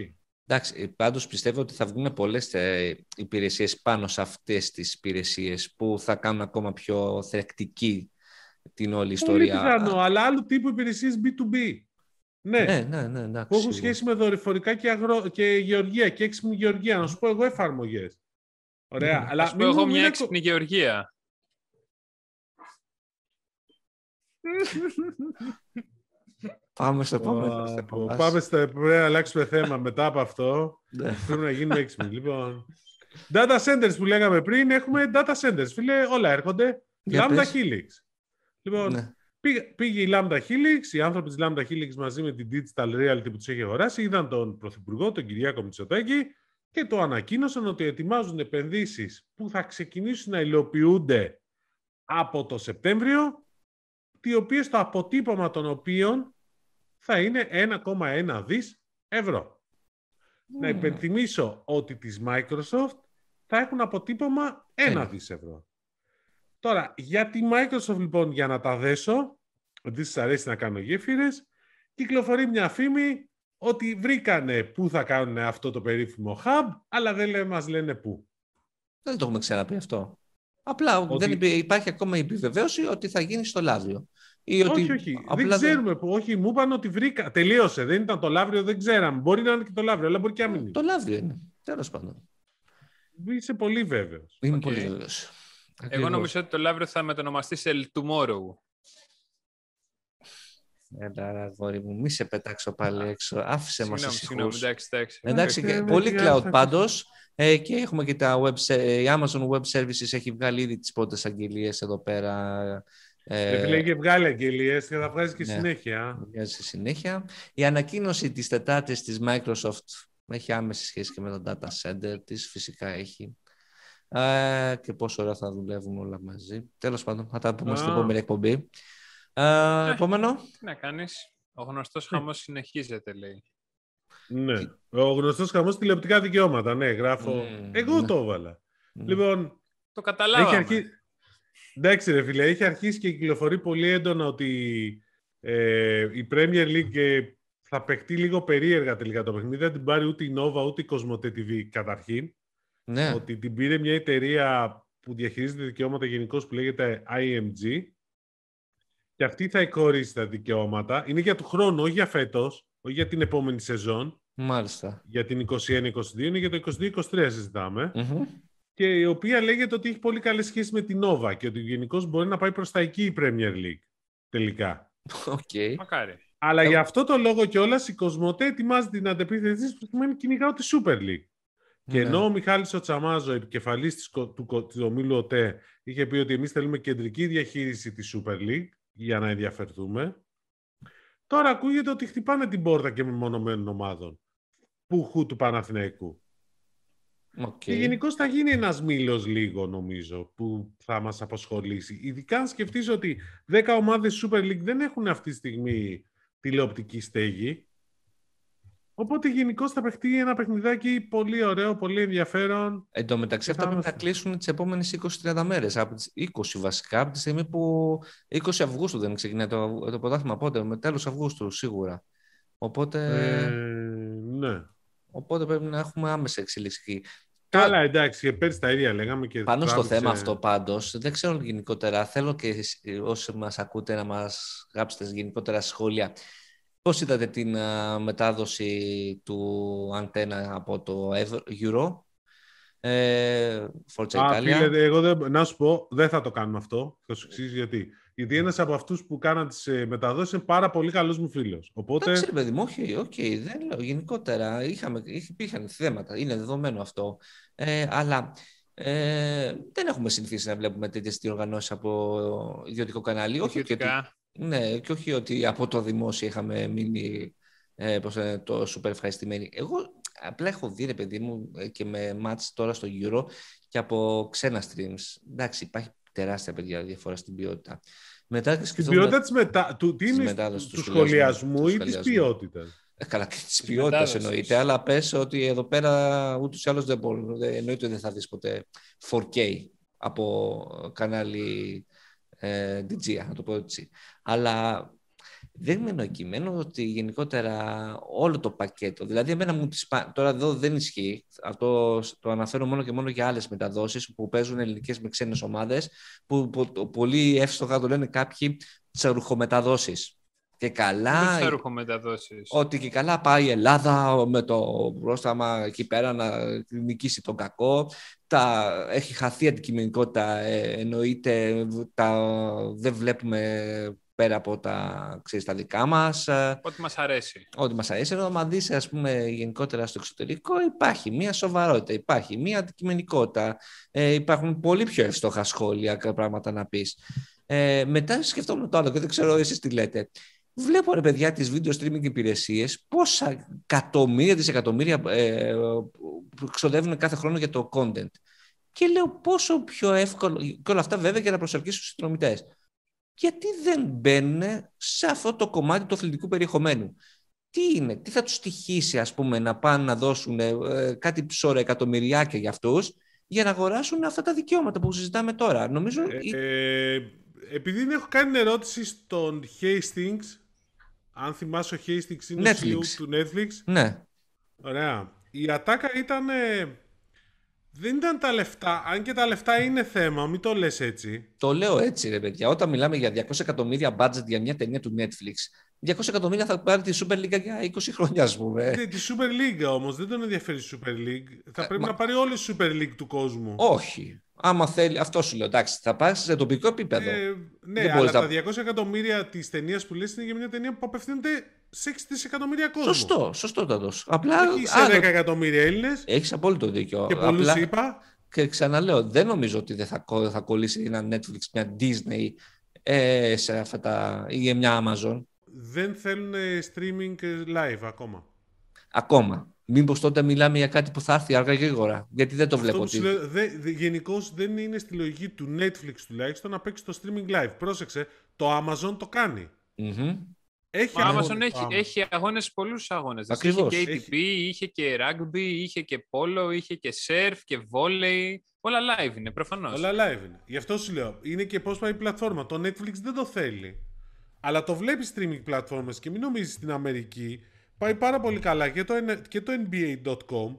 Εντάξει, πάντως πιστεύω ότι θα βγουν πολλές υπηρεσίες πάνω σε αυτές τις υπηρεσίες που θα κάνουν ακόμα πιο θεκτική την όλη ιστορία. Πολύ πιθανό, αλλά άλλου τύπου υπηρεσίες B2B. Ναι, εντάξει, που έχουν σχέση με δορυφορικά και γεωργία και έξυπνη γεωργία. Να σου πω εγώ εφαρμογές. Ωραία. Αλλά να σου πω εγώ μια έξυπνη γεωργία. Πάμε στο επόμενο. Πρέπει να αλλάξουμε θέμα μετά από αυτό. Πρέπει να γίνουμε έξυπνοι. Λοιπόν, data centers που λέγαμε πριν, έχουμε data centers. Φίλε, όλα έρχονται. Lambda Helix. Λοιπόν, πήγε η Lambda Helix, οι άνθρωποι της Lambda Helix μαζί με την Digital Realty που τους έχει αγοράσει, είδαν τον Πρωθυπουργό, τον Κυριάκο Μητσοτάκη, και το ανακοίνωσαν ότι ετοιμάζουν επενδύσεις που θα ξεκινήσουν να υλοποιούνται από το Σεπτέμβριο, οι οποίες το αποτύπωμα των οποίων θα είναι 1,1 δις ευρώ. Να υπενθυμίσω ότι της Microsoft θα έχουν αποτύπωμα 1 δις ευρώ. Τώρα, για τη Microsoft λοιπόν, για να τα δέσω, ότι σας αρέσει να κάνω γέφυρες, κυκλοφορεί μια φήμη ότι βρήκανε πού θα κάνουν αυτό το περίφημο hub, αλλά δεν μας λένε πού. Δεν το έχουμε ξαναπεί αυτό. Απλά δεν υπάρχει ακόμα η επιβεβαίωση ότι θα γίνει στο Λαύριο. Όχι. Δεν ξέρουμε πού. Όχι, μου είπαν ότι βρήκα. Τελείωσε. Δεν ήταν το Λαύριο, δεν ξέραμε. Μπορεί να είναι και το Λαύριο, αλλά μπορεί και να μην είναι. Το Λαύριο είναι. Τέλος πάντων. Είσαι πολύ βέβαιος. Είμαι πολύ βέβαιος. Εγώ νομίζω ότι το Λαύριο θα μετονομαστεί σε El Tomorrow. Έλα, αγόρι μου, μη σε πετάξω πάλι έξω. Άφησε μας ησυχούς. Εντάξει. Πολύ cloud πάντως. Και έχουμε και η Amazon Web Services έχει βγάλει ήδη τις πρώτες αγγελίες εδώ πέρα. Έχει βγάλει αγγελίες και θα βγάζει και συνέχεια. Βγάζει συνέχεια. Η ανακοίνωση της Τετάρτης της Microsoft έχει άμεση σχέση και με το data center της. Φυσικά έχει. Και πόσο ώρα θα δουλεύουν όλα μαζί. Τέλος πάντων, θα τα πούμε στην επόμενη εκπομπή. Επόμενο. Τι να κάνεις. Ο γνωστός χαμός συνεχίζεται, λέει. Ναι. Ο γνωστός χαμός τηλεοπτικά δικαιώματα. Ναι, γράφω. Εγώ το έβαλα. Λοιπόν. Το καταλάβαμε. Εντάξει, ρε φίλε, έχει αρχίσει και κυκλοφορεί πολύ έντονα ότι η Premier League θα παιχτεί λίγο περίεργα τελικά το παιχνίδι. Δεν την πάρει ούτε η Nova ούτε η Cosmote TV καταρχήν. Ναι. Ότι την πήρε μια εταιρεία που διαχειρίζεται δικαιώματα γενικώς που λέγεται IMG. Και αυτή θα εκχωρήσει τα δικαιώματα. Είναι για του χρόνου, όχι για φέτος, όχι για την επόμενη σεζόν. Μάλιστα. Για την 21-22, είναι για το 22-23 συζητάμε. Και η οποία λέγεται ότι έχει πολύ καλές σχέσεις με την Nova και ότι γενικώς μπορεί να πάει προς τα εκεί η Premier League. Τελικά. Okay. Μακάρι. Αλλά για αυτό το λόγο κιόλας η Cosmote ετοιμάζει την αντεπίθεση της προκειμένου κυνηγάω τη Super League. Και ενώ ο Μιχάλης ο Τσαμάζο, επικεφαλής του ομίλου ΟΤΕ, είχε πει ότι εμείς θέλουμε κεντρική διαχείριση της Super League για να ενδιαφερθούμε, τώρα ακούγεται ότι χτυπάνε την πόρτα και μεμονωμένων ομάδων. Πουχού του Παναθηναϊκού. Και γενικώς θα γίνει ένας μήλος λίγο, νομίζω, που θα μας απασχολήσει. Ειδικά αν σκεφτείς ότι 10 ομάδες Super League δεν έχουν αυτή τη στιγμή τηλεοπτική στέγη. Οπότε γενικώς θα παιχτεί ένα παιχνιδάκι πολύ ωραίο, πολύ ενδιαφέρον. Εν τω μεταξύ αυτά πρέπει να κλείσουν τις επόμενες 20-30 μέρες. Από τις 20 βασικά, από τη στιγμή που 20 Αυγούστου δεν ξεκινάει το πρωτάθλημα. Πότε, με τέλος Αυγούστου σίγουρα. Οπότε, ναι. Οπότε πρέπει να έχουμε άμεσα εξελίξη. Καλά, εντάξει, πέρυσι τα ίδια λέγαμε. Και πάνω στο θέμα αυτό πάντως, δεν ξέρω γενικότερα, θέλω και όσοι μας ακούτε να μας γράψετε γενικότερα σχόλια. Πώς είδατε την μετάδοση του Αντένα από το Euro, Forza Italia? Φίλε, εγώ να σου πω, δεν θα το κάνουμε αυτό. Θα σου εξηγήσω γιατί. Γιατί ένας από αυτούς που κάναν τις μεταδόσεις είναι πάρα πολύ καλός μου φίλος. Οπότε... Εντάξει, παιδί μου, όχι, δεν λέω. Γενικότερα υπήρχαν θέματα, είναι δεδομένο αυτό. Αλλά δεν έχουμε συνηθίσει να βλέπουμε τέτοιες διοργανώσεις από ιδιωτικό κανάλι. Ναι, και όχι ότι από το δημόσιο είχαμε μείνει τόσο super ευχαριστημένοι. Εγώ απλά έχω δει, ρε παιδί μου, και με μάτς τώρα στο Euro και από ξένα streams. Εντάξει, υπάρχει τεράστια διαφορά στην ποιότητα. Στην ποιότητα του σχολιασμού ή της ποιότητας? Καλά, και της ποιότητας εννοείται, αλλά πες ότι εδώ πέρα ούτως ή άλλως δεν μπορούν. Εννοείται ότι δεν θα δεις ποτέ 4K από κανάλι DG, να το πω έτσι. Αλλά Δεν μένω εκεί. Μένω ότι γενικότερα όλο το πακέτο. Δηλαδή, εμένα μου τώρα εδώ δεν ισχύει. Αυτό το αναφέρω μόνο και μόνο για άλλες μεταδόσεις που παίζουν ελληνικές με ξένες ομάδες, που πολύ εύστοχα το λένε κάποιοι τσαρουχομεταδόσεις. Και καλά. Ότι και καλά πάει η Ελλάδα με το πρόσταμα εκεί πέρα να νικήσει τον κακό. Έχει χαθεί αντικειμενικότητα, εννοείται. Δεν βλέπουμε πέρα από τα δικά μας. Ό,τι μας αρέσει. Ό,τι μας αρέσει. Ενώ άμα δεις, ας πούμε, γενικότερα στο εξωτερικό, υπάρχει μια σοβαρότητα, υπάρχει μια αντικειμενικότητα. Υπάρχουν πολύ πιο εύστοχα σχόλια και πράγματα να πεις. Μετά σκεφτόμουν το άλλο και δεν ξέρω εσείς τι λέτε. Βλέπω, ρε παιδιά, τις video streaming υπηρεσίες, πόσα εκατομμύρια, δισεκατομμύρια ξοδεύουν κάθε χρόνο για το content. Και λέω πόσο πιο εύκολο, και όλα αυτά βέβαια για να προσελκύσουν τους συνδρομητές. Γιατί δεν μπαίνουν σε αυτό το κομμάτι του αθλητικού περιεχομένου. Τι θα τους στοιχήσει, ας πούμε, να πάνε να δώσουν κάτι ψώρα εκατομμυριάκια για αυτούς, για να αγοράσουν αυτά τα δικαιώματα που συζητάμε τώρα. Νομίζω... Επειδή έχω κάνει ερώτηση στον Hastings, αν θυμάσαι, ο Hastings είναι ο CEO του Netflix. Ναι. Ωραία. Η ατάκα ήταν... δεν ήταν τα λεφτά, αν και τα λεφτά είναι θέμα, μην το λες έτσι. Το λέω έτσι, ρε παιδιά. Όταν μιλάμε για 200 εκατομμύρια budget για μια ταινία του Netflix, 200 εκατομμύρια θα πάρει τη Super League για 20 χρόνια, ας πούμε. Τη Super League όμως, δεν τον ενδιαφέρει η Super League. Θα πρέπει να πάρει όλες τις Super League του κόσμου. Όχι. Άμα θέλει, αυτό σου λέω. Εντάξει, θα πάει σε τοπικό επίπεδο. Ναι, αλλά τα 200 εκατομμύρια της ταινίας που λες είναι για μια ταινία που απευθύνεται σε 6 δισεκατομμύρια κόσμο. Σωστότατος. Απλά. Έχει 10 εκατομμύρια Έλληνες. Έχεις απόλυτο δίκιο. Και πολλούς είπα. Και ξαναλέω, δεν νομίζω ότι δεν θα κολλήσει ένα Netflix, μια Disney σε αυτά τα. Ή μια Amazon. Δεν θέλουν streaming live ακόμα. Ακόμα. Μήπως τότε μιλάμε για κάτι που θα έρθει αργά γρήγορα. Γιατί δεν το βλέπω. Γενικώς δεν είναι στη λογική του Netflix τουλάχιστον να παίξει το streaming live. Πρόσεξε, το Amazon το κάνει. Mm-hmm. Amazon έχει αγώνες, πολλούς αγώνες. Ακριβώς. Είχε και ATP, είχε και rugby, είχε και polo, είχε και surf και volley. Όλα live είναι, προφανώς. Όλα live είναι. Γι' αυτό σου λέω. Είναι και πώς πάει η πλατφόρμα. Το Netflix δεν το θέλει. Αλλά το βλέπει streaming πλατφόρμες και μην νομίζεις στην Αμερική. Πάει πάρα πολύ καλά και το NBA.com,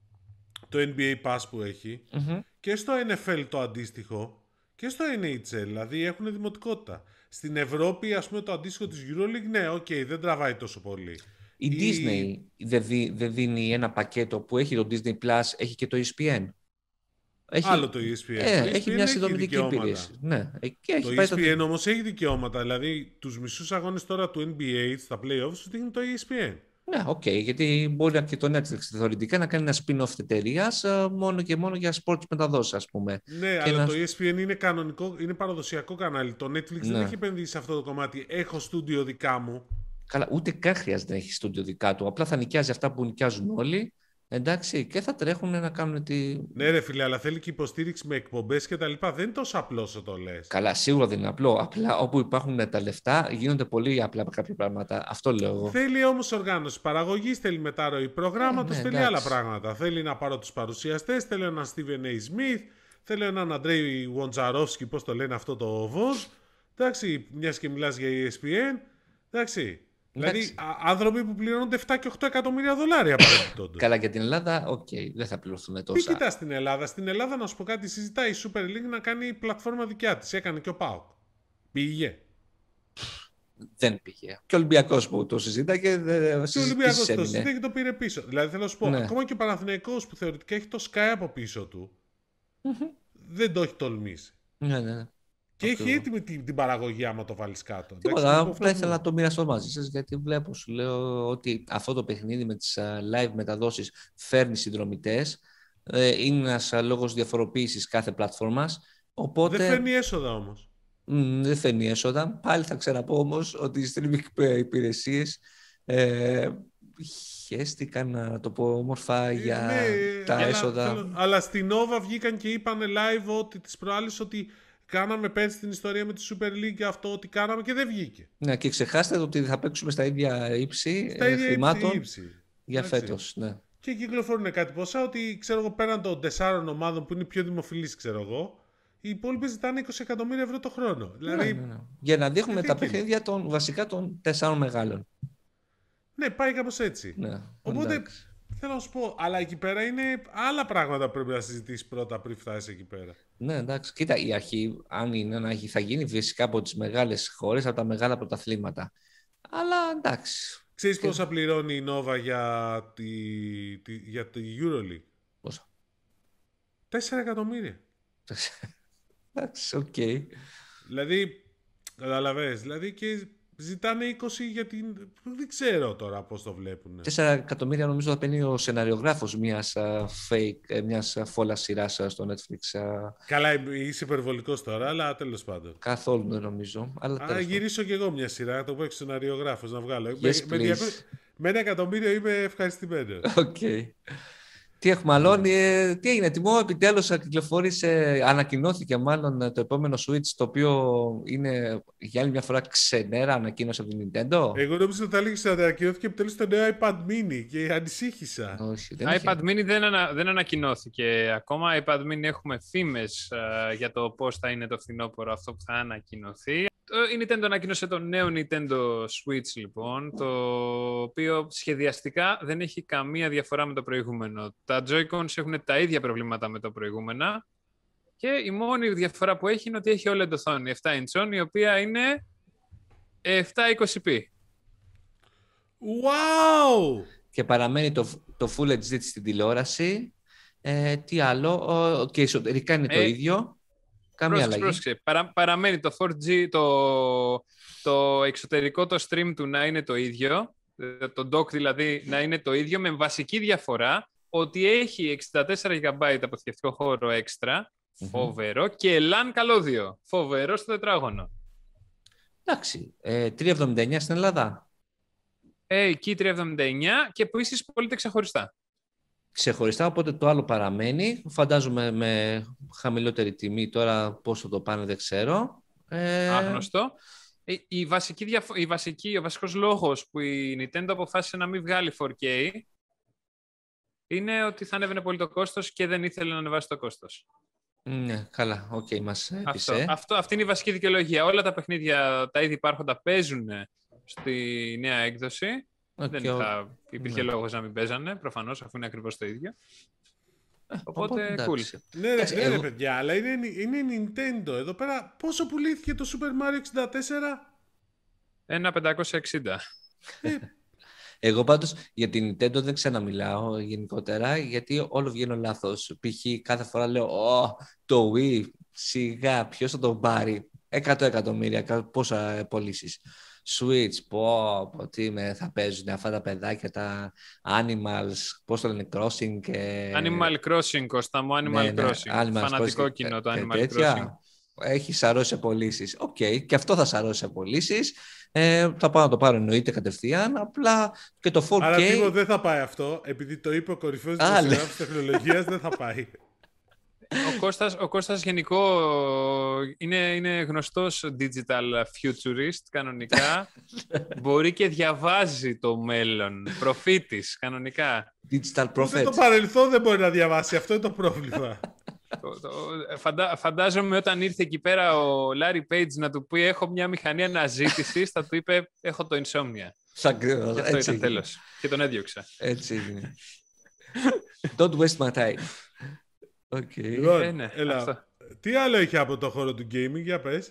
το NBA Pass που έχει, και στο NFL το αντίστοιχο και στο NHL, δηλαδή έχουν δημοτικότητα. Στην Ευρώπη, ας πούμε, το αντίστοιχο της EuroLeague, ναι, δεν τραβάει τόσο πολύ. Η Disney δεν δίνει ένα πακέτο που έχει το Disney Plus, έχει και το ESPN. Άλλο το ESPN. Έχει μια συνδρομητική υπηρεσία. Ναι, το ESPN όμως έχει δικαιώματα. Δηλαδή, τους μισούς αγώνες τώρα του NBA στα playoffs τους δίνει το ESPN. Ναι, γιατί μπορεί και το Netflix θεωρητικά να κάνει ένα spin-off εταιρείας μόνο και μόνο για sports μεταδόσεις, ας πούμε. Ναι, αλλά το ESPN είναι κανονικό, είναι παραδοσιακό κανάλι. Το Netflix δεν έχει επενδύσει σε αυτό το κομμάτι. Έχω στούντιο δικά μου. Καλά, ούτε καν χρειάζεται να έχει στούντιο δικά του. Απλά θα νοικιάζει αυτά που νοικιάζουν όλοι. Εντάξει, και θα τρέχουν να κάνουν τη. Ναι, ρε φίλε, αλλά θέλει και υποστήριξη με εκπομπές και τα λοιπά. Δεν είναι τόσο απλό όσο το λες. Καλά, σίγουρα δεν είναι απλό. Απλά όπου υπάρχουν τα λεφτά γίνονται πολύ απλά κάποια πράγματα. Αυτό λέω εγώ. Θέλει όμως οργάνωση παραγωγής, θέλει μετάρροη προγράμματος, θέλει άλλα πράγματα. Θέλει να πάρω τους παρουσιαστές, θέλει έναν Stephen A. Smith, θέλει έναν Αντρέι Wojnarowski, πώς το λένε αυτό το Voz. Εντάξει, μιας και μιλάς για ESPN. Εντάξει. Δηλαδή, άνθρωποι που πληρώνονται 7 και 8 εκατομμύρια δολάρια παρεμπιπτόντως. Καλά, για την Ελλάδα, δεν θα πληρωθούν τόσα. Τι κοιτάς στην Ελλάδα. Στην Ελλάδα, να σου πω κάτι, συζητάει η Super League να κάνει πλατφόρμα δικιά της. Έκανε και ο ΠΑΟΚ. Πήγε. Δεν πήγε. Και ο Ολυμπιακός που το συζήταγε. Και ο Ολυμπιακός το συζήταγε και το πήρε πίσω. Δηλαδή, θέλω να σου πω, ακόμα και ο Παναθηναϊκός που θεωρητικά έχει το Sky από πίσω του, δεν το έχει τολμήσει. Ναι. Και έχει έτοιμη την παραγωγή άμα το βάλεις κάτω. Τίποτα, απλά ήθελα να το μοιραστώ μαζί σας, γιατί βλέπω, σου λέω ότι αυτό το παιχνίδι με τις live μεταδόσεις φέρνει συνδρομητές. Είναι ένας λόγος διαφοροποίησης κάθε πλατφόρμας. Οπότε... Δεν φέρνει έσοδα όμως. Δεν φέρνει έσοδα. Πάλι θα ξαναπώ όμως ότι οι streaming υπηρεσίες χέστηκαν, να το πω όμορφα, για τα έσοδα. Αλλά στην Nova βγήκαν και είπαν live ότι τις προάλλες ότι κάναμε πέρσι την ιστορία με τη Super League και αυτό ότι κάναμε και δεν βγήκε. Ναι, και ξεχάστε ότι θα παίξουμε στα ίδια ύψη χρημάτων για φέτος. Ναι. Και κυκλοφορούν κάτι ποσά ότι, ξέρω εγώ, πέραν των 4 ομάδων που είναι πιο δημοφιλείς, ξέρω εγώ, οι υπόλοιποι ζητάνε 20 εκατομμύρια ευρώ το χρόνο. Δηλαδή, ναι. Για να δείχνουμε τα παιχνίδια βασικά των 4 μεγάλων. Ναι, πάει κάπως έτσι. Ναι, οπότε, εντάξει. θέλω να σου πω, αλλά εκεί πέρα είναι άλλα πράγματα που πρέπει να συζητήσεις πρώτα πριν φτάσεις εκεί πέρα. Ναι, εντάξει. Κοίτα, η αρχή, αν είναι να έχει, θα γίνει φυσικά από τις μεγάλες χώρες, από τα μεγάλα πρωταθλήματα. Αλλά εντάξει. Ξέρεις πόσα πληρώνει η Nova για τη EuroLeague? Πόσα? 4 εκατομμύρια. Εντάξει, οκ. Δηλαδή, καταλαβαίνεις, δηλαδή και ζητάνε 20 για την... Δεν ξέρω τώρα πώς το βλέπουν. 4 εκατομμύρια νομίζω θα παίρνει ο σεναριογράφος μιας fake, μιας φόλας σειράς στο Netflix. Καλά, είσαι υπερβολικός τώρα, αλλά τέλος πάντων. Καθόλου δεν νομίζω. Αλλά γυρίσω κι εγώ μια σειρά, το πω έξω σεναριογράφος να βγάλω. Yes, με 1 εκατομμύριο είμαι ευχαριστημένος. Okay. Τι έχουμε μαλώνει, τι έγινε, Τιμό, επιτέλους κυκλοφόρησε, ανακοινώθηκε μάλλον το επόμενο Switch, το οποίο είναι για άλλη μια φορά ξενέρα ανακοίνωση από την Nintendo. Εγώ νόμιζα ότι θα έλεγες ότι ανακοινώθηκε επιτέλους το νέο iPad mini και ανησύχησα. Όχι, iPad mini δεν ανακοινώθηκε ακόμα. iPad mini έχουμε φήμες για το πώς θα είναι το φθινόπωρο αυτό που θα ανακοινωθεί. Η Nintendo ανακοίνωσε το νέο Nintendo Switch, λοιπόν, το οποίο σχεδιαστικά δεν έχει καμία διαφορά με το προηγούμενο. Τα Joy-Cons έχουν τα ίδια προβλήματα με το προηγούμενα και η μόνη διαφορά που έχει είναι ότι έχει OLED οθόνη 7 inch, η οποία είναι 720p. Wow! Και παραμένει το Full HD στην τηλεόραση. Τι άλλο, και εσωτερικά είναι το ίδιο. Καμία αλλαγή. Παραμένει το 4G, το εξωτερικό το stream του να είναι το ίδιο, το dock δηλαδή να είναι το ίδιο, με βασική διαφορά ότι έχει 64 GB αποθηκευτικό χώρο έξτρα, φοβερό, και LAN καλώδιο, φοβερό στο τετράγωνο. Εντάξει, 379 στην Ελλάδα. Εκεί 379 και επίσης πωλείται ξεχωριστά. Ξεχωριστά, οπότε το άλλο παραμένει. Φαντάζομαι με χαμηλότερη τιμή, τώρα πώς θα το πάνε δεν ξέρω. Άγνωστο. Ο βασικός λόγος που η Nintendo αποφάσισε να μην βγάλει 4K είναι ότι θα ανέβαινε πολύ το κόστος και δεν ήθελε να ανεβάσει το κόστος. Ναι, καλά, οκ, μας έπεισε. Αυτή είναι η βασική δικαιολογία. Όλα τα παιχνίδια, τα ήδη υπάρχοντα, παίζουν στη νέα έκδοση. Δεν θα υπήρχε λόγος να μην παίζανε, προφανώς, αφού είναι ακριβώς το ίδιο. Οπότε, cool. Ναι, παιδιά, αλλά είναι Nintendo. Εδώ πέρα, πόσο πουλήθηκε το Super Mario 64? Ένα 560. Εγώ πάντως για την Nintendo δεν ξαναμιλάω γενικότερα, γιατί όλο βγαίνω λάθος. Π.χ. κάθε φορά λέω, το Wii, σιγά, ποιος θα το πάρει? 100 εκατομμύρια, πόσα πωλήσεις. Switch, τι θα παίζουν αυτά τα παιδάκια, τα Animals, πώς το λένε, Crossing και... Animal Crossing, Κώστα μου, Animal Crossing. Φανατικό κοινό το Animal Crossing. Έχει σαρώσει σε πωλήσεις. Οκ, και αυτό θα σαρώσει σε πωλήσεις. Θα πάω να το πάρω εννοείται κατευθείαν. Απλά και το 4K... Αλλά τίποτα δεν θα πάει αυτό, επειδή το είπε ο κορυφαίος δημοσιογράφος τεχνολογίας, δεν θα πάει. Ο Κώστας γενικό είναι γνωστός digital futurist κανονικά. Μπορεί και διαβάζει το μέλλον. Προφήτης κανονικά. Digital prophet. Το παρελθόν δεν μπορεί να διαβάσει. Αυτό είναι το πρόβλημα. Φαντάζομαι όταν ήρθε εκεί πέρα ο Larry Page να του πει έχω μια μηχανή αναζήτησης, θα του είπε έχω το Insomnia. Και αυτό ήταν τέλος. Και τον έδιωξα. Έτσι είναι. Don't waste my time. Okay. Λοιπόν, ναι, έλα. Τι άλλο έχει από το χώρο του gaming, για πες.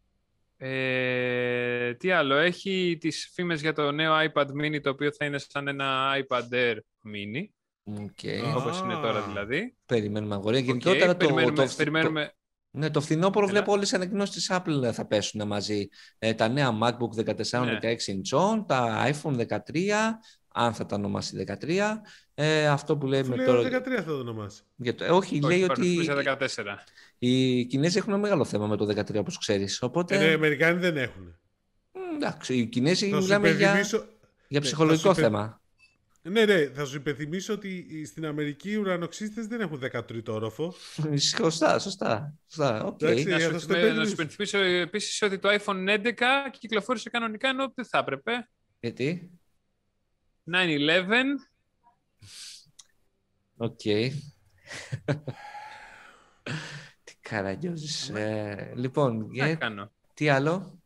Τι άλλο, έχει τις φήμες για το νέο iPad mini, το οποίο θα είναι σαν ένα iPad Air mini. Όπως είναι τώρα δηλαδή. Περιμένουμε αγορία. Γενικότερα περιμένουμε. Ναι, το φθινόπωρο βλέπω όλες οι ανακοινώσεις της Apple θα πέσουν μαζί. Τα νέα MacBook 14-16 inch, τα iPhone 13, αν θα τα ονομάσει 13. Αυτό που λέμε τώρα... 13 θα το ονομάσει. Όχι, λέει ότι 14. Οι Κινέζοι έχουν ένα μεγάλο θέμα με το 13, όπως ξέρεις. Οπότε... οι Αμερικάνοι δεν έχουν. Εντάξει, οι Κινέζοι μιλάμε για ψυχολογικό θέμα. Ναι, θα σου υπενθυμίσω ότι στην Αμερική οι ουρανοξύστες δεν έχουν 13ο όροφο. Σωστά. Okay. Να σου υπενθυμίσω επίσης ότι το iPhone 11 κυκλοφόρησε κανονικά, ενώ δεν θα έπρεπε. Γιατί? 9/11. Οκ. Καραγκιόζης. Λοιπόν, τι άλλο?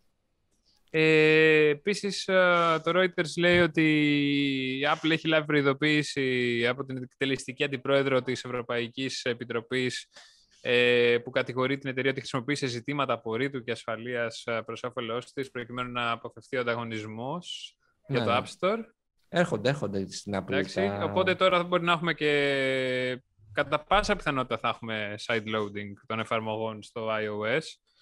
Επίσης, το Reuters λέει ότι η Apple έχει λάβει προειδοποίηση από την εκτελεστική αντιπρόεδρο της Ευρωπαϊκής Επιτροπής που κατηγορεί την εταιρεία ότι χρησιμοποίησε ζητήματα απορρίτου και ασφαλείας προς όφελός της προκειμένου να αποφευθεί ο ανταγωνισμός για το App Store. Έρχονται στην Apple. Εντάξει, οπότε τώρα μπορεί να έχουμε και κατά πάσα πιθανότητα θα έχουμε side-loading των εφαρμογών στο iOS.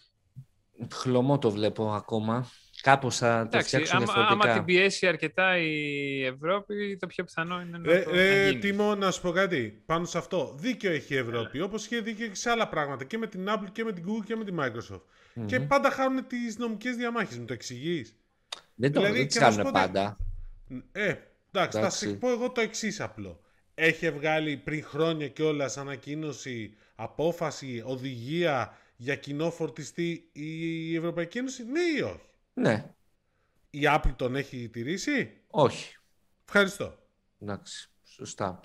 Χλωμό το βλέπω ακόμα. Κάπως θα το φτιάξουν διαφορετικά. Άμα την πιέσει αρκετά η Ευρώπη, το πιο πιθανό είναι να το γίνει. Τίμω, να σου πω κάτι. Πάνω σε αυτό, δίκιο έχει η Ευρώπη, όπως είχε δίκιο και σε άλλα πράγματα. Και με την Apple και με την Google και με την Microsoft. Και πάντα χάνουν τις νομικές διαμάχες. Μου το εξηγείς? Δεν τις κάνουν πάντα. Εντάξει, θα σου πω εγώ το εξής απλό. Έχει βγάλει πριν χρόνια κιόλας ανακοίνωση, απόφαση, οδηγία για κοινό φορτιστή η Ευρωπαϊκή Ένωση, ναι ή όχι? Ναι. Η Apple τον έχει τηρήσει? Όχι. Ευχαριστώ. Εντάξει, σωστά.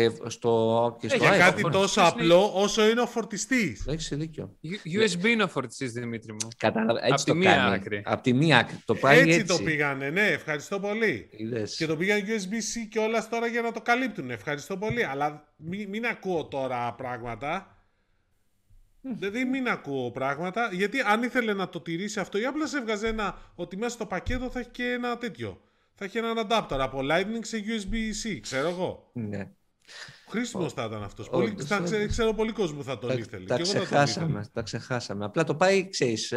Για κάτι τόσο απλό όσο είναι ο φορτιστής. Έχεις δίκιο. USB είναι ο φορτιστής, Δημήτρη μου. Κατάλαβα. Έτσι το κάνει. Απ' τη μία άκρη. Το πάει έτσι το πήγανε, ναι, ευχαριστώ πολύ. Είδες. Και το πήγαν USB-C και όλα τώρα για να το καλύπτουν. Ευχαριστώ πολύ. Αλλά μην ακούω τώρα πράγματα. Δηλαδή μην ακούω πράγματα, γιατί αν ήθελε να το τηρήσει αυτό, η Apple σε έβγαζε ότι μέσα στο πακέτο θα έχει και ένα τέτοιο. Θα έχει έναν adapter από Lightning σε USB-C, ξέρω εγώ. Ναι. Χρήσιμος θα ήταν αυτός. Ξέρω πολύ κόσμο που θα τον ήθελε. Τα ξεχάσαμε. Απλά το πάει, ξέρεις,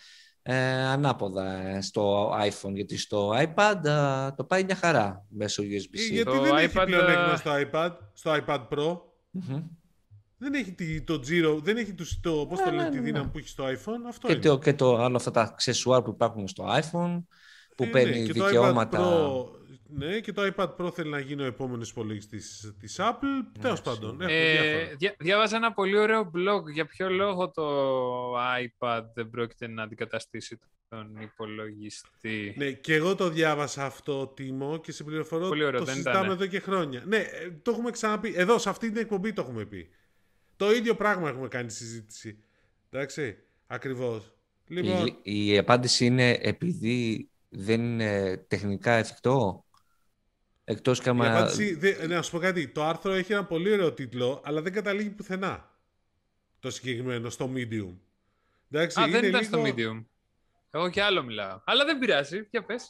ανάποδα στο iPhone, γιατί στο iPad το πάει μια χαρά μέσω USB-C. Γιατί δεν έχει πλεονέκτημα στο iPad Pro. Δεν έχει το Giro, δεν έχει πώς το λένε, τη δύναμη που έχει στο iPhone. Αυτό είναι. Και το άλλο, αυτά τα αξεσουάρ που υπάρχουν στο iPhone, που παίρνει δικαιώματα. Ναι, και το iPad Pro θέλει να γίνει ο επόμενος υπολογιστής της Apple. Τέλος πάντων, διάβαζα ένα πολύ ωραίο blog. Για ποιο λόγο το iPad δεν πρόκειται να αντικαταστήσει τον υπολογιστή? Ναι, και εγώ το διάβασα αυτό, Τίμο, και σε πληροφορώ το συζητάμε εδώ και χρόνια. Ναι, το έχουμε ξαναπεί. Εδώ, σε αυτή την εκπομπή το έχουμε πει. Το ίδιο πράγμα έχουμε κάνει συζήτηση. Εντάξει, ακριβώς. Λοιπόν, η απάντηση είναι επειδή δεν είναι τεχνικά εφικτό. Εκτός και άμα... Η απάντηση, να σου πω κάτι, το άρθρο έχει ένα πολύ ωραίο τίτλο, αλλά δεν καταλήγει πουθενά το συγκεκριμένο, στο Medium. Εντάξει, δεν ήταν στο Medium. Εγώ και άλλο μιλάω. Αλλά δεν πειράζει, για πες.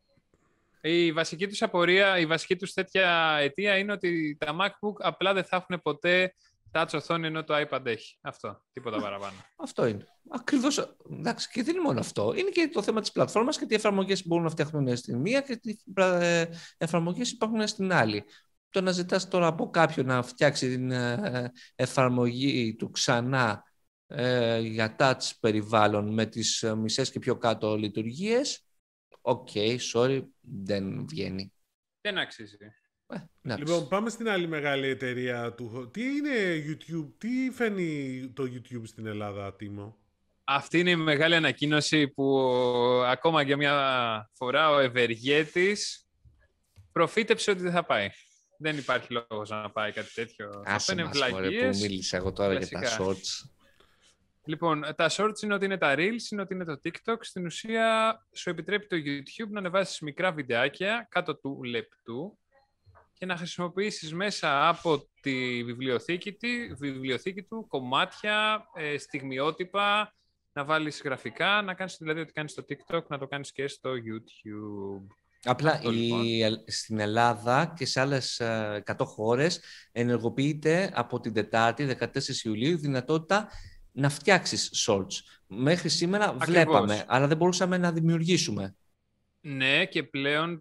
Η βασική τους απορία, η βασική τους τέτοια αιτία είναι ότι τα MacBook απλά δεν θα έχουν ποτέ touch οθόνη ενώ το iPad έχει. Αυτό, τίποτα παραπάνω. Αυτό είναι. Ακριβώς. Εντάξει, και δεν είναι μόνο αυτό. Είναι και το θέμα της πλατφόρμας και τι εφαρμογές μπορούν να φτιάχνουν στην μία και τι εφαρμογές υπάρχουν στην άλλη. Το να ζητάς τώρα από κάποιον να φτιάξει την εφαρμογή του ξανά για touch περιβάλλον με τις μισές και πιο κάτω λειτουργίες, sorry, δεν βγαίνει. Δεν αξίζει. Λοιπόν, πάμε στην άλλη μεγάλη εταιρεία του. Τι είναι YouTube, τι φαίνει το YouTube στην Ελλάδα, Τίμο? Αυτή είναι η μεγάλη ανακοίνωση που ακόμα για μια φορά ο ευεργέτης προφήτεψε ότι δεν θα πάει. Δεν υπάρχει λόγος να πάει κάτι τέτοιο. Άσε μας, μωρέ, που μίλησα εγώ τώρα Κλασικά. Για τα shorts. Λοιπόν, τα shorts είναι ότι είναι τα reels, είναι ότι είναι το TikTok. Στην ουσία σου επιτρέπει το YouTube να ανεβάσεις μικρά βιντεάκια κάτω του λεπτού και να χρησιμοποιήσεις μέσα από τη βιβλιοθήκη του κομμάτια, στιγμιότυπα, να βάλεις γραφικά, να κάνεις δηλαδή ό,τι κάνεις στο TikTok, να το κάνεις και στο YouTube. Απλά στην Ελλάδα και σε άλλες 100 χώρες ενεργοποιείται από την Τετάρτη, 14 Ιουλίου, δυνατότητα να φτιάξεις shorts. Μέχρι σήμερα Ακριβώς. Βλέπαμε, αλλά δεν μπορούσαμε να δημιουργήσουμε. Ναι, και πλέον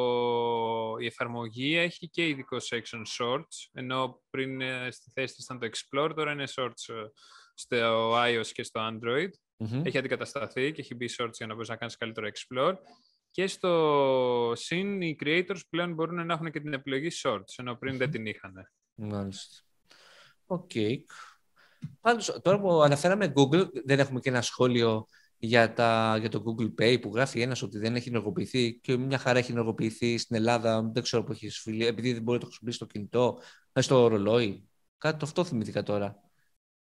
η εφαρμογή έχει και ειδικό section shorts, ενώ πριν στη θέση της ήταν το Explore, τώρα είναι shorts στο iOS και στο Android. Έχει αντικατασταθεί και έχει μπει shorts για να μπορείς να κάνεις καλύτερο Explore. Και στο Syn οι creators πλέον μπορούν να έχουν και την επιλογή shorts, ενώ πριν δεν την είχαν. Μάλιστα. Οκ. Πάντως, τώρα που αναφέραμε Google, δεν έχουμε και ένα σχόλιο για το Google Pay που γράφει ένας ότι δεν έχει ενεργοποιηθεί και μια χαρά έχει ενεργοποιηθεί στην Ελλάδα. Δεν ξέρω που έχει φίλοι, επειδή δεν μπορεί να το χρησιμοποιήσει στο κινητό, στο ρολόι. Κάτι αυτό θυμήθηκα τώρα.